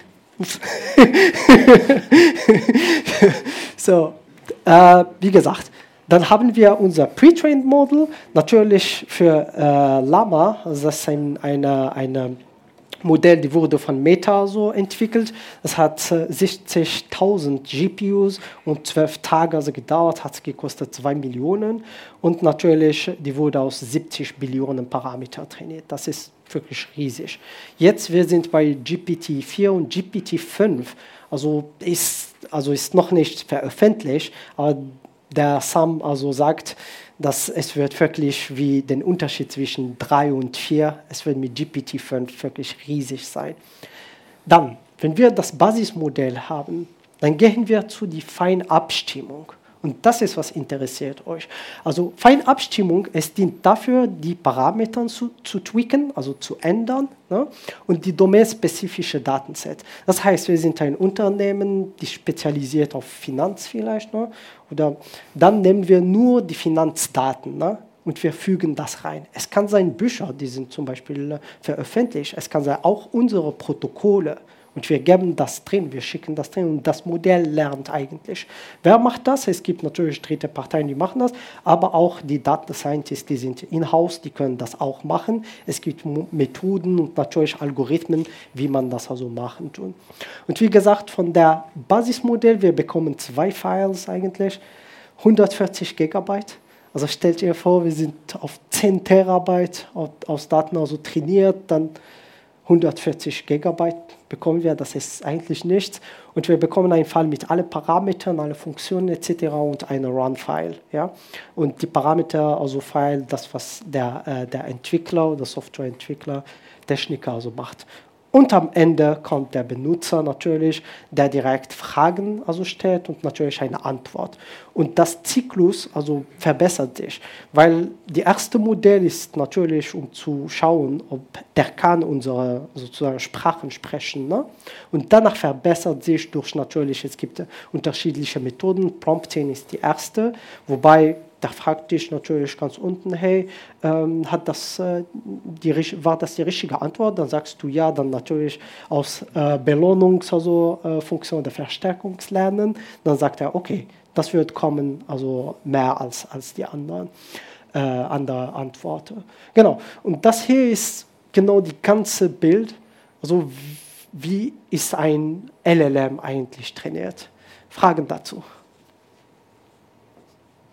So, äh, wie gesagt, dann haben wir unser Pre-Trained Model, natürlich für äh, Llama, also das ist ein, eine, eine Modell, die wurde von Meta so entwickelt. Es hat äh, sechzigtausend G P Us und zwölf Tage also gedauert, hat es gekostet zwei Millionen. Und natürlich, die wurde aus siebzig Billionen Parameter trainiert. Das ist wirklich riesig. Jetzt, wir sind bei G P T vier und G P T fünf. Also ist, also ist noch nicht veröffentlicht, aber der Sam also sagt, dass es wird wirklich wie den Unterschied zwischen drei und vier, es wird mit G P T fünf wirklich riesig sein. Dann, wenn wir das Basismodell haben, dann gehen wir zu der Feinabstimmung. Und das ist, was interessiert euch. Also Feinabstimmung, es dient dafür, die Parameter zu, zu tweaken, also zu ändern, ne? Und die domainspezifische Datenset. Das heißt, wir sind ein Unternehmen, die spezialisiert auf Finanz vielleicht, ne? Oder dann nehmen wir nur die Finanzdaten, ne? Und wir fügen das rein. Es kann sein Bücher, die sind zum Beispiel veröffentlicht, es kann sein auch unsere Protokolle. Und wir geben das drin, wir schicken das drin und das Modell lernt eigentlich. Wer macht das? Es gibt natürlich dritte Parteien, die machen das, aber auch die Data Scientists, die sind in-house, die können das auch machen. Es gibt Methoden und natürlich Algorithmen, wie man das also machen tun. Und wie gesagt, von der Basismodell, wir bekommen zwei Files eigentlich, hundertvierzig Gigabyte. Also stellt ihr vor, wir sind auf zehn Terabyte aus Daten also trainiert, dann hundertvierzig Gigabyte bekommen wir, das ist eigentlich nichts. Und wir bekommen einen File mit allen Parametern, alle Funktionen et cetera und eine Run-File. Ja? Und die Parameter, also File, das, was der, äh, der Entwickler, der Softwareentwickler, Techniker also macht. Und am Ende kommt der Benutzer natürlich, der direkt Fragen also stellt und natürlich eine Antwort. Und das Zyklus also verbessert sich, weil die erste Modell ist natürlich, um zu schauen, ob der kann unsere sozusagen Sprachen sprechen. Ne? Und danach verbessert sich durch natürlich, es gibt unterschiedliche Methoden. Prompting ist die erste, wobei da fragt dich natürlich ganz unten, hey, ähm, hat das, äh, die, war das die richtige Antwort? Dann sagst du ja, dann natürlich aus äh, Belohnungs-, also äh, Funktion der Verstärkungslernen. Dann sagt er, okay, das wird kommen, also mehr als, als die anderen äh, andere Antworten. Genau, und das hier ist genau die ganze Bild, also wie ist ein L L M eigentlich trainiert? Fragen dazu?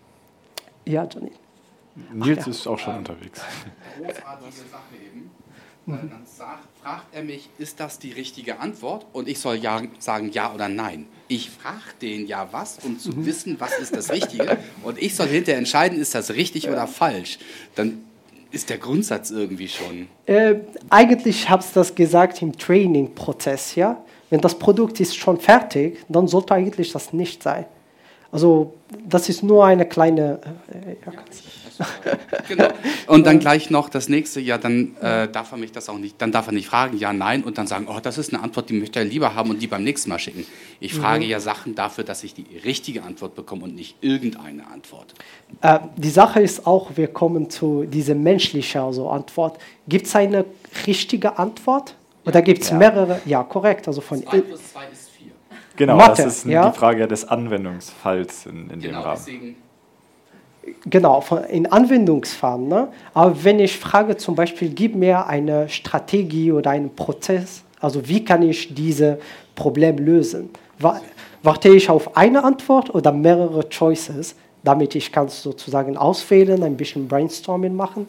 Ja, Johnny. Nils Ach, ja. ist auch schon ähm, unterwegs. Großartige Sache eben. Mhm. Dann sagt, fragt er mich, ist das die richtige Antwort? Und ich soll ja sagen ja oder nein. Ich frage den ja was, um zu mhm. wissen, was ist das Richtige. Und ich soll hinterher entscheiden, ist das richtig ja. oder falsch. Dann ist der Grundsatz irgendwie schon. Äh, eigentlich habe ich das gesagt im Training-Prozess. Ja? Wenn das Produkt ist schon fertig, dann sollte eigentlich das nicht sein. Also das ist nur eine kleine... Äh, ja. Genau. Und dann gleich noch das nächste, ja, dann äh, darf er mich das auch nicht, dann darf er nicht fragen, ja, nein, und dann sagen, oh, das ist eine Antwort, die möchte er lieber haben und die beim nächsten Mal schicken. Ich mhm. frage ja Sachen dafür, dass ich die richtige Antwort bekomme und nicht irgendeine Antwort. Äh, die Sache ist auch, wir kommen zu dieser menschlichen also Antwort. Gibt es eine richtige Antwort? Oder gibt es ja. mehrere? Ja, korrekt. Also von zwei plus zwei ist vier. Genau, Mathe, das ist ja? die Frage des Anwendungsfalls in, in genau, dem Rahmen. Deswegen Genau, in Anwendungsfällen. Ne? Aber wenn ich frage zum Beispiel, gib mir eine Strategie oder einen Prozess, also wie kann ich dieses Problem lösen? Warte ich auf eine Antwort oder mehrere Choices, damit ich kann es sozusagen auswählen, ein bisschen Brainstorming machen?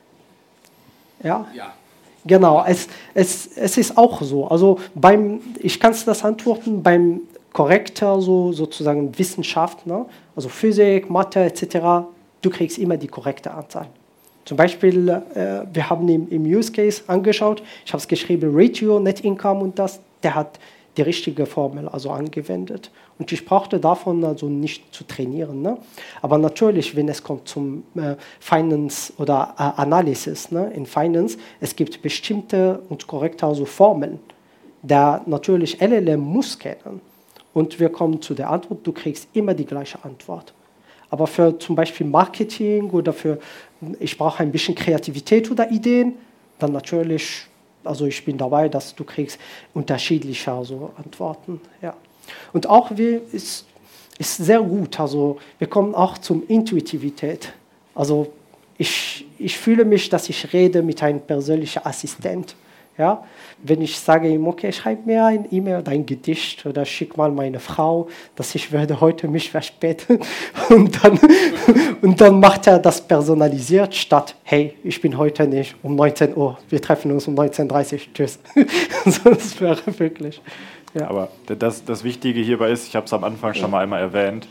Ja? Ja. Genau, es, es, es ist auch so. Also beim, ich kann es das antworten, beim korrekter so, sozusagen Wissenschaft, ne? Also Physik, Mathe et cetera, du kriegst immer die korrekte Anzahl. Zum Beispiel, äh, wir haben im, im Use Case angeschaut, ich habe es geschrieben, Ratio, Net Income und das, der hat die richtige Formel also angewendet. Und ich brauchte davon also nicht zu trainieren. Ne? Aber natürlich, wenn es kommt zum äh, Finance oder äh, Analysis, ne? In Finance, es gibt bestimmte und korrekte also Formeln, der natürlich L L M muss kennen. Und wir kommen zu der Antwort, du kriegst immer die gleiche Antwort. Aber für zum Beispiel Marketing oder für, ich brauche ein bisschen Kreativität oder Ideen, dann natürlich, also ich bin dabei, dass du kriegst unterschiedliche also Antworten. Ja. Und auch wir ist, ist sehr gut, also wir kommen auch zum Intuitivität. Also ich, ich fühle mich, dass ich rede mit einem persönlichen Assistent. Ja? Wenn ich sage ihm, okay, schreib mir ein E-Mail oder ein Gedicht oder schick mal meine Frau, dass ich werde heute mich verspäten. Und dann, und dann macht er das personalisiert statt, hey, ich bin heute nicht um neunzehn Uhr, wir treffen uns um neunzehn Uhr dreißig, tschüss. Das wäre wirklich... Ja. Aber das, das Wichtige hierbei ist, ich habe es am Anfang schon mal einmal erwähnt,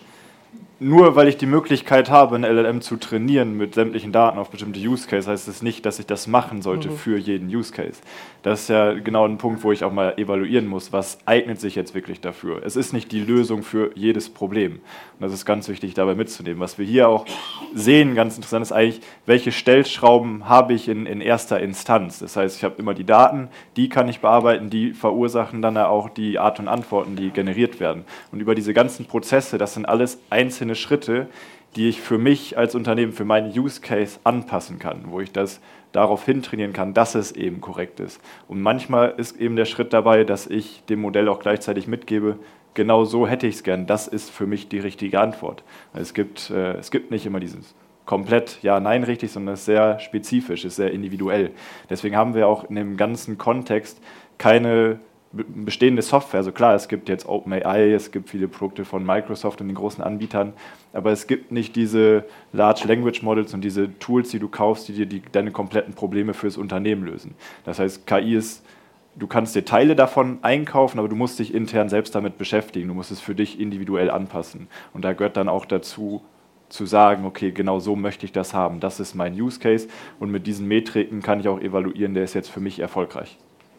nur weil ich die Möglichkeit habe, ein L L M zu trainieren mit sämtlichen Daten auf bestimmte Use Case, heißt es nicht, dass ich das machen sollte mhm. für jeden Use Case. Das ist ja genau ein Punkt, wo ich auch mal evaluieren muss, was eignet sich jetzt wirklich dafür. Es ist nicht die Lösung für jedes Problem. Und das ist ganz wichtig, dabei mitzunehmen. Was wir hier auch sehen, ganz interessant ist eigentlich, welche Stellschrauben habe ich in, in erster Instanz. Das heißt, ich habe immer die Daten, die kann ich bearbeiten, die verursachen dann auch die Art und Antworten, die generiert werden. Und über diese ganzen Prozesse, das sind alles einzelne Schritte, die ich für mich als Unternehmen, für meinen Use Case anpassen kann, wo ich das darauf hintrainieren kann, dass es eben korrekt ist. Und manchmal ist eben der Schritt dabei, dass ich dem Modell auch gleichzeitig mitgebe, genau so hätte ich es gern, das ist für mich die richtige Antwort. Es gibt, äh, es gibt nicht immer dieses komplett Ja-Nein richtig, sondern es ist sehr spezifisch, es ist sehr individuell. Deswegen haben wir auch in dem ganzen Kontext keine bestehende Software. Also klar, es gibt jetzt OpenAI, es gibt viele Produkte von Microsoft und den großen Anbietern, aber es gibt nicht diese Large Language Models und diese Tools, die du kaufst, die dir die, deine kompletten Probleme fürs Unternehmen lösen. Das heißt, K I ist, du kannst dir Teile davon einkaufen, aber du musst dich intern selbst damit beschäftigen. Du musst es für dich individuell anpassen. Und da gehört dann auch dazu, zu sagen, okay, genau so möchte ich das haben. Das ist mein Use Case und mit diesen Metriken kann ich auch evaluieren, der ist jetzt für mich erfolgreich.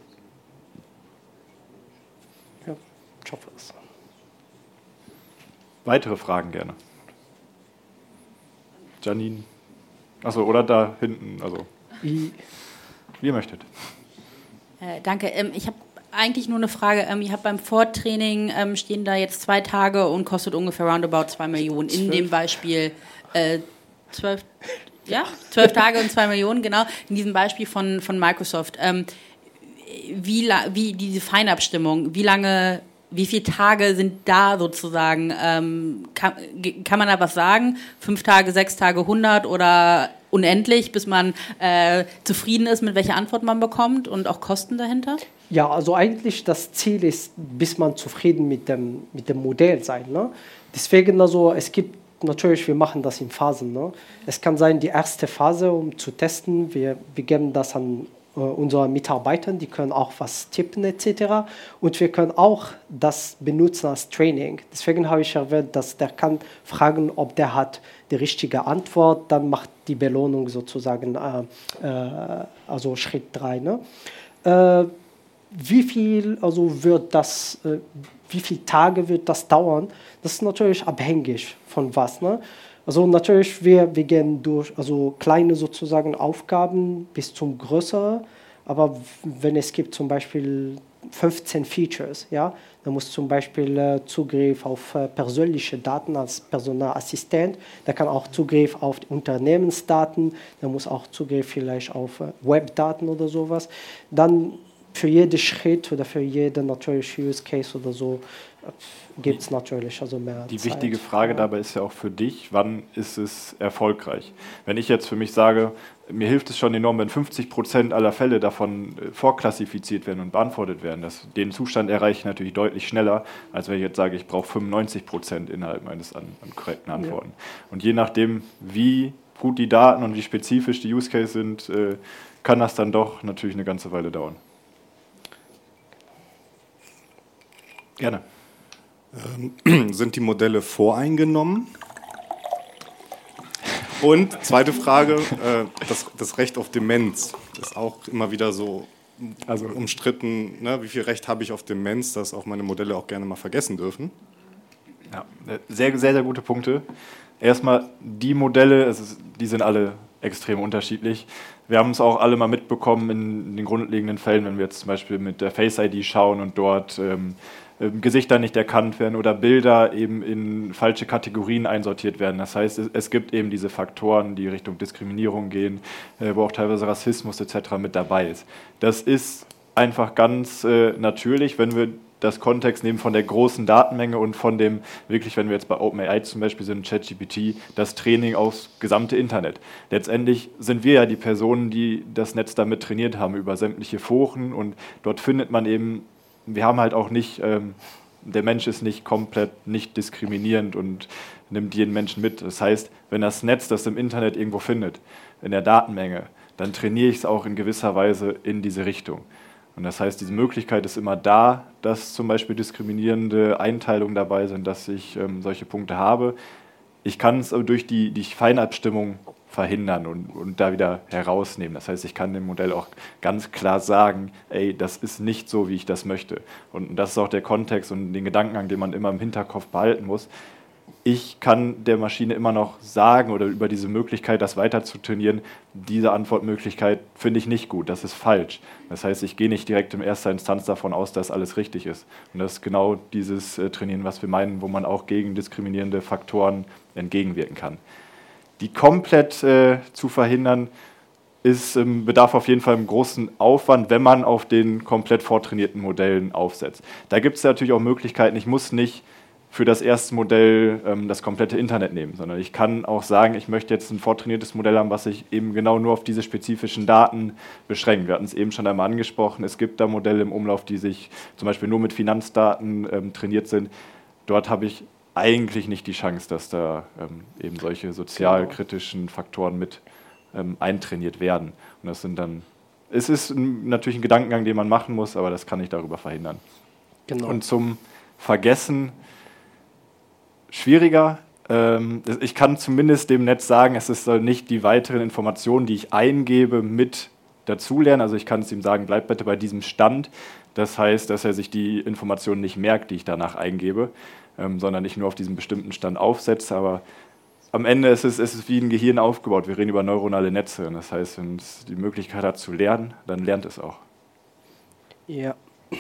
Ich hoffe es. Weitere Fragen gerne. Janine. Achso, oder da hinten. Also, wie ihr möchtet. Äh, danke. Ähm, ich habe eigentlich nur eine Frage. Ähm, ihr habt beim Vortraining ähm, stehen da jetzt zwei Tage und kostet ungefähr roundabout zwei Millionen. In zwölf. Dem Beispiel äh, zwölf, ja, zwölf Tage und zwei Millionen, genau. In diesem Beispiel von, von Microsoft. Ähm, wie, wie diese Feinabstimmung, wie lange... Wie viele Tage sind da sozusagen? Ähm, kann, kann man da was sagen? Fünf Tage, sechs Tage, hundert oder unendlich, bis man äh, zufrieden ist, mit welcher Antwort man bekommt und auch Kosten dahinter? Ja, also eigentlich das Ziel ist, bis man zufrieden mit dem, mit dem Modell sein. Ne? Deswegen also, es gibt natürlich, wir machen das in Phasen. Ne? Es kann sein, die erste Phase, um zu testen, wir, wir geben das an unsere Mitarbeiter, die können auch was tippen et cetera. Und wir können auch das benutzen als Training. Deswegen habe ich erwähnt, dass der kann fragen, ob der hat die richtige Antwort, dann macht die Belohnung sozusagen, äh, äh, also Schritt drei. Ne? Äh, wie viel, also wird das, äh, wie viele Tage wird das dauern? Das ist natürlich abhängig von was. Ne? Also natürlich, wir, wir gehen durch also kleine sozusagen Aufgaben bis zum größeren, aber wenn es gibt zum Beispiel fünfzehn Features, ja, da muss zum Beispiel äh, Zugriff auf äh, persönliche Daten als Personalassistent, da kann auch Zugriff auf Unternehmensdaten, da muss auch Zugriff vielleicht auf äh, Webdaten oder sowas. Dann für jeden Schritt oder für jeden natürlich Use Case oder so gibt es natürlich also mehr Die Zeit. wichtige Frage dabei ist ja auch für dich, wann ist es erfolgreich? Wenn ich jetzt für mich sage, mir hilft es schon enorm, wenn fünfzig Prozent aller Fälle davon vorklassifiziert werden und beantwortet werden. Das, den Zustand erreiche ich natürlich deutlich schneller, als wenn ich jetzt sage, ich brauche fünfundneunzig Prozent innerhalb meines an, an korrekten Antworten. Ja. Und je nachdem, wie gut die Daten und wie spezifisch die Use Cases sind, äh, kann das dann doch natürlich eine ganze Weile dauern. Gerne. Ähm, sind die Modelle voreingenommen? Und zweite Frage, äh, das, das Recht auf Demenz ist auch immer wieder so also umstritten. Ne? Wie viel Recht habe ich auf Demenz, dass auch meine Modelle auch gerne mal vergessen dürfen? Ja, sehr, sehr, sehr gute Punkte. Erstmal die Modelle, es ist, die sind alle extrem unterschiedlich. Wir haben es auch alle mal mitbekommen in den grundlegenden Fällen, wenn wir jetzt zum Beispiel mit der Face I D schauen und dort ähm, Gesichter nicht erkannt werden oder Bilder eben in falsche Kategorien einsortiert werden. Das heißt, es, es gibt eben diese Faktoren, die Richtung Diskriminierung gehen, äh, wo auch teilweise Rassismus et cetera mit dabei ist. Das ist einfach ganz äh, natürlich, wenn wir das Kontext nehmen von der großen Datenmenge und von dem, wirklich, wenn wir jetzt bei OpenAI zum Beispiel sind, ChatGPT, das Training aufs gesamte Internet. Letztendlich sind wir ja die Personen, die das Netz damit trainiert haben, über sämtliche Foren, und dort findet man eben, wir haben halt auch nicht, ähm, der Mensch ist nicht komplett nicht diskriminierend und nimmt jeden Menschen mit. Das heißt, wenn das Netz das im Internet irgendwo findet, in der Datenmenge, dann trainiere ich es auch in gewisser Weise in diese Richtung. Und das heißt, diese Möglichkeit ist immer da, dass zum Beispiel diskriminierende Einteilungen dabei sind, dass ich ähm, solche Punkte habe. Ich kann es durch die, die Feinabstimmung verhindern und, und da wieder herausnehmen. Das heißt, ich kann dem Modell auch ganz klar sagen, ey, das ist nicht so, wie ich das möchte. Und das ist auch der Kontext und den Gedankengang, den man immer im Hinterkopf behalten muss. Ich kann der Maschine immer noch sagen oder über diese Möglichkeit, das weiter zu trainieren, diese Antwortmöglichkeit finde ich nicht gut, das ist falsch. Das heißt, ich gehe nicht direkt in erster Instanz davon aus, dass alles richtig ist. Und das ist genau dieses äh, Trainieren, was wir meinen, wo man auch gegen diskriminierende Faktoren entgegenwirken kann. Die komplett äh, zu verhindern, ist, ähm, bedarf auf jeden Fall einen großen Aufwand, wenn man auf den komplett vortrainierten Modellen aufsetzt. Da gibt es natürlich auch Möglichkeiten, ich muss nicht für das erste Modell ähm, das komplette Internet nehmen, sondern ich kann auch sagen, ich möchte jetzt ein vortrainiertes Modell haben, was sich eben genau nur auf diese spezifischen Daten beschränkt. Wir hatten es eben schon einmal angesprochen, es gibt da Modelle im Umlauf, die sich zum Beispiel nur mit Finanzdaten ähm, trainiert sind. Dort habe ich eigentlich nicht die Chance, dass da ähm, eben solche sozialkritischen Faktoren mit ähm, eintrainiert werden. Und das sind dann, es ist ein, natürlich ein Gedankengang, den man machen muss, aber das kann ich darüber verhindern. Genau. Und zum Vergessen schwieriger. Ähm, ich kann zumindest dem Netz sagen, es ist nicht die weiteren Informationen, die ich eingebe, mit dazulernen. Also ich kann es ihm sagen, bleib bitte bei diesem Stand. Das heißt, dass er sich die Informationen nicht merkt, die ich danach eingebe, ähm, sondern ich nur auf diesen bestimmten Stand aufsetze. Aber am Ende ist es, ist es wie ein Gehirn aufgebaut. Wir reden über neuronale Netze. Und das heißt, wenn es die Möglichkeit hat zu lernen, dann lernt es auch. Ja.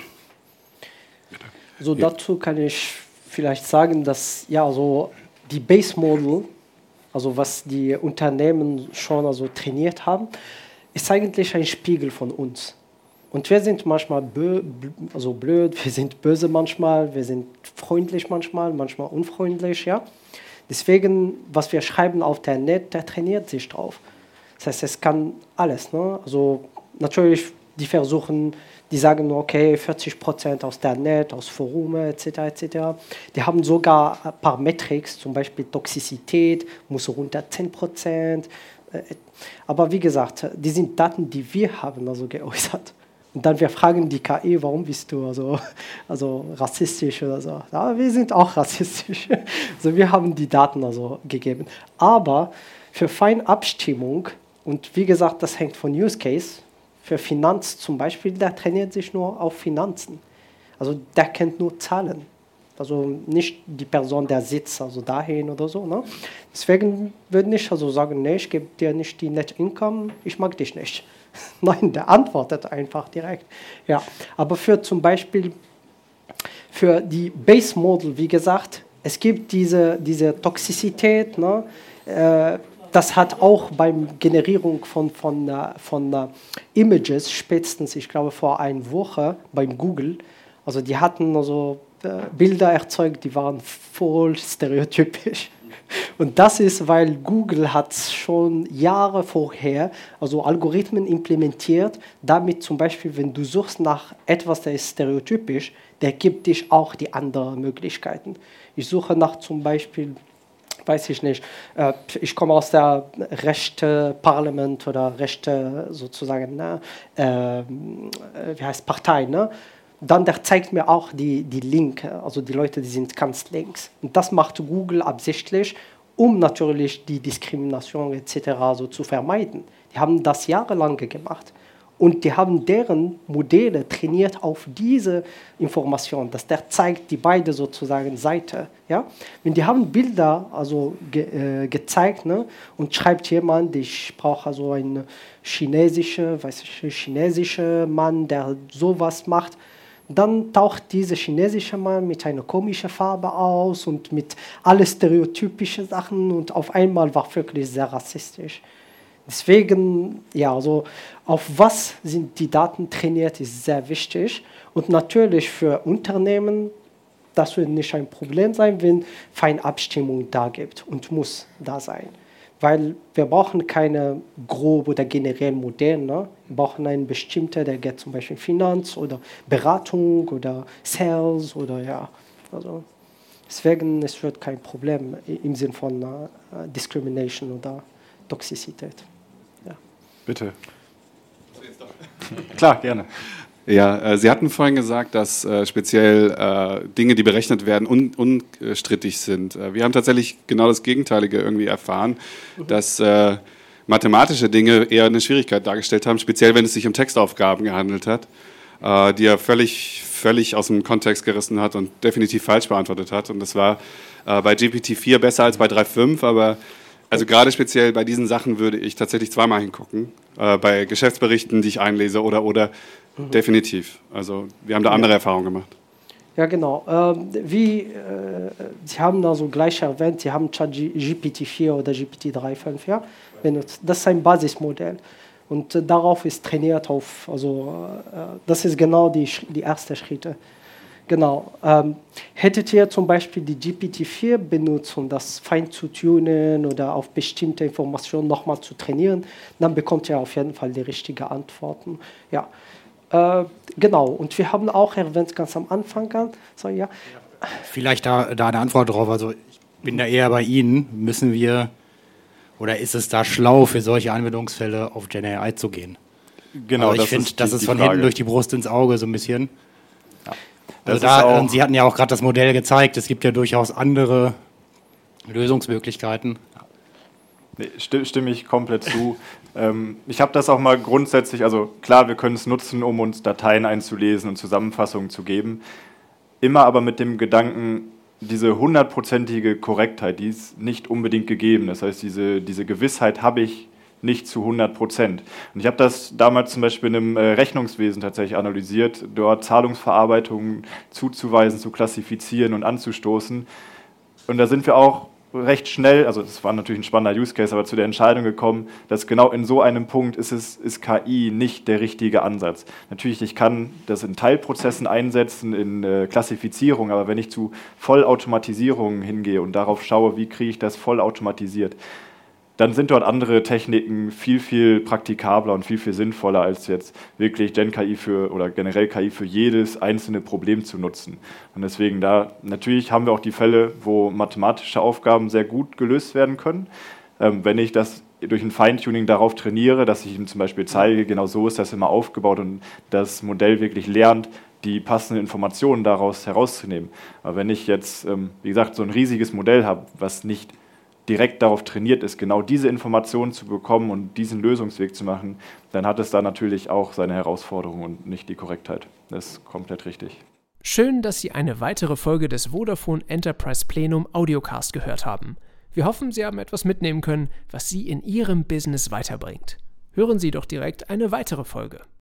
So, dazu kann ich vielleicht sagen, dass ja so die Base Model, also was die Unternehmen schon also trainiert haben, ist eigentlich ein Spiegel von uns. Und wir sind manchmal bö also blöd, wir sind böse manchmal, wir sind freundlich manchmal, manchmal unfreundlich, ja. Deswegen, was wir schreiben auf der Net, der trainiert sich drauf. Das heißt, es kann alles, ne? Also natürlich, die versuchen, die sagen, okay, vierzig Prozent aus der Net, aus Forum, et cetera et cetera. Die haben sogar ein paar Metrics, zum Beispiel Toxizität, muss runter zehn Prozent. Aber wie gesagt, die sind Daten, die wir haben also geäußert. Und dann wir fragen die K I, warum bist du also, also rassistisch oder so. Ja, wir sind auch rassistisch. Also wir haben die Daten also gegeben. Aber für Feinabstimmung, und wie gesagt, das hängt von Use Case, für Finanz zum Beispiel, der trainiert sich nur auf Finanzen. Also der kennt nur Zahlen. Also nicht die Person, der sitzt also dahin oder so. Ne? Deswegen würde ich also sagen, nee, ich gebe dir nicht die Net Income, ich mag dich nicht. Nein, der antwortet einfach direkt. Ja, aber für zum Beispiel für die Base Model, wie gesagt, es gibt diese, diese Toxizität, ne? äh, das hat auch beim Generierung von, von, von, von uh, Images, spätestens, ich glaube, vor einer Woche beim Google, also die hatten also äh, Bilder erzeugt, die waren voll stereotypisch. Und das ist, weil Google hat schon Jahre vorher also Algorithmen implementiert, damit zum Beispiel, wenn du suchst nach etwas, das ist stereotypisch, der gibt dich auch die anderen Möglichkeiten. Ich suche nach zum Beispiel, weiß ich nicht, äh, ich komme aus der rechten Parlament oder rechte sozusagen, ne, äh, wie heißt Partei, ne? Dann der zeigt mir auch die, die Linke, also die Leute, die sind ganz links. Und das macht Google absichtlich, um natürlich die Diskrimination et cetera so zu vermeiden. Die haben das jahrelang gemacht. Und die haben deren Modelle trainiert auf diese Information, dass der zeigt die beide sozusagen Seite. Ja? Wenn die haben Bilder also ge, äh, gezeigt, ne? Und schreibt jemand, ich brauche also einen chinesischen, weiß ich, chinesischen Mann, der sowas macht, dann taucht dieser chinesische Mann mit einer komischen Farbe aus und mit alle stereotypischen Sachen und auf einmal war wirklich sehr rassistisch. Deswegen, ja, also auf was sind die Daten trainiert, ist sehr wichtig. Und natürlich für Unternehmen, das wird nicht ein Problem sein, wenn Feinabstimmung da gibt und muss da sein. Weil wir brauchen keine grob oder generellen Modelle. Ne? Wir brauchen einen bestimmten, der geht zum Beispiel Finanz oder Beratung oder Sales oder ja. Also deswegen es wird kein Problem im Sinn von uh, Discrimination oder Toxizität. Ja. Bitte. Klar, gerne. Ja, äh, Sie hatten vorhin gesagt, dass äh, speziell äh, Dinge, die berechnet werden, un unstrittig sind. Äh, wir haben tatsächlich genau das Gegenteilige irgendwie erfahren, mhm. dass äh, mathematische Dinge eher eine Schwierigkeit dargestellt haben, speziell wenn es sich um Textaufgaben gehandelt hat, äh, die er völlig, völlig aus dem Kontext gerissen hat und definitiv falsch beantwortet hat. Und das war äh, bei G P T vier besser als bei drei Punkt fünf, aber also gerade speziell bei diesen Sachen würde ich tatsächlich zweimal hingucken, äh, bei Geschäftsberichten, die ich einlese oder, oder mhm. definitiv. Also wir haben da andere ja. Erfahrungen gemacht. Ja, genau. Ähm, wie äh, Sie haben also gleich erwähnt, Sie haben G P T vier oder G P T drei Punkt fünf ja, benutzt. Das ist ein Basismodell und äh, darauf ist trainiert auf, also äh, das ist genau die, die ersten Schritte. Genau. Ähm, hättet ihr zum Beispiel die G P T vier benutzt, um das fein zu tunen oder auf bestimmte Informationen nochmal zu trainieren, dann bekommt ihr auf jeden Fall die richtigen Antworten. Ja. Äh, genau. Und wir haben auch erwähnt, ganz am Anfang an, so, ja. Vielleicht da, da eine Antwort drauf. Also ich bin da eher bei Ihnen. Müssen wir, oder ist es da schlau, für solche Anwendungsfälle auf Gen A I zu gehen? Genau. Also ich finde, das ist von Frage. hinten durch die Brust ins Auge so ein bisschen. Ja. Also das da, Sie hatten ja auch gerade das Modell gezeigt, es gibt ja durchaus andere Lösungsmöglichkeiten. Nee, stimme ich komplett zu. ähm, ich habe das auch mal grundsätzlich, also klar, wir können es nutzen, um uns Dateien einzulesen und Zusammenfassungen zu geben, immer aber mit dem Gedanken, diese hundertprozentige Korrektheit, die ist nicht unbedingt gegeben. Das heißt, diese, diese Gewissheit habe ich nicht zu hundert Prozent. Und ich habe das damals zum Beispiel in einem äh, Rechnungswesen tatsächlich analysiert, dort Zahlungsverarbeitungen zuzuweisen, zu klassifizieren und anzustoßen. Und da sind wir auch recht schnell, also das war natürlich ein spannender Use Case, aber zu der Entscheidung gekommen, dass genau in so einem Punkt ist, es, ist K I nicht der richtige Ansatz. Natürlich, ich kann das in Teilprozessen einsetzen, in äh, Klassifizierung, aber wenn ich zu Vollautomatisierung hingehe und darauf schaue, wie kriege ich das vollautomatisiert, dann sind dort andere Techniken viel, viel praktikabler und viel, viel sinnvoller, als jetzt wirklich Gen-K I für oder generell K I für jedes einzelne Problem zu nutzen. Und deswegen da, natürlich haben wir auch die Fälle, wo mathematische Aufgaben sehr gut gelöst werden können. Ähm, wenn ich das durch ein Feintuning darauf trainiere, dass ich ihm zum Beispiel zeige, genau so ist das immer aufgebaut und das Modell wirklich lernt, die passenden Informationen daraus herauszunehmen. Aber wenn ich jetzt, wie gesagt, so ein riesiges Modell habe, was nicht direkt darauf trainiert ist, genau diese Informationen zu bekommen und diesen Lösungsweg zu machen, dann hat es da natürlich auch seine Herausforderungen und nicht die Korrektheit. Das ist komplett richtig. Schön, dass Sie eine weitere Folge des Vodafone Enterprise Plenum Audiocast gehört haben. Wir hoffen, Sie haben etwas mitnehmen können, was Sie in Ihrem Business weiterbringt. Hören Sie doch direkt eine weitere Folge.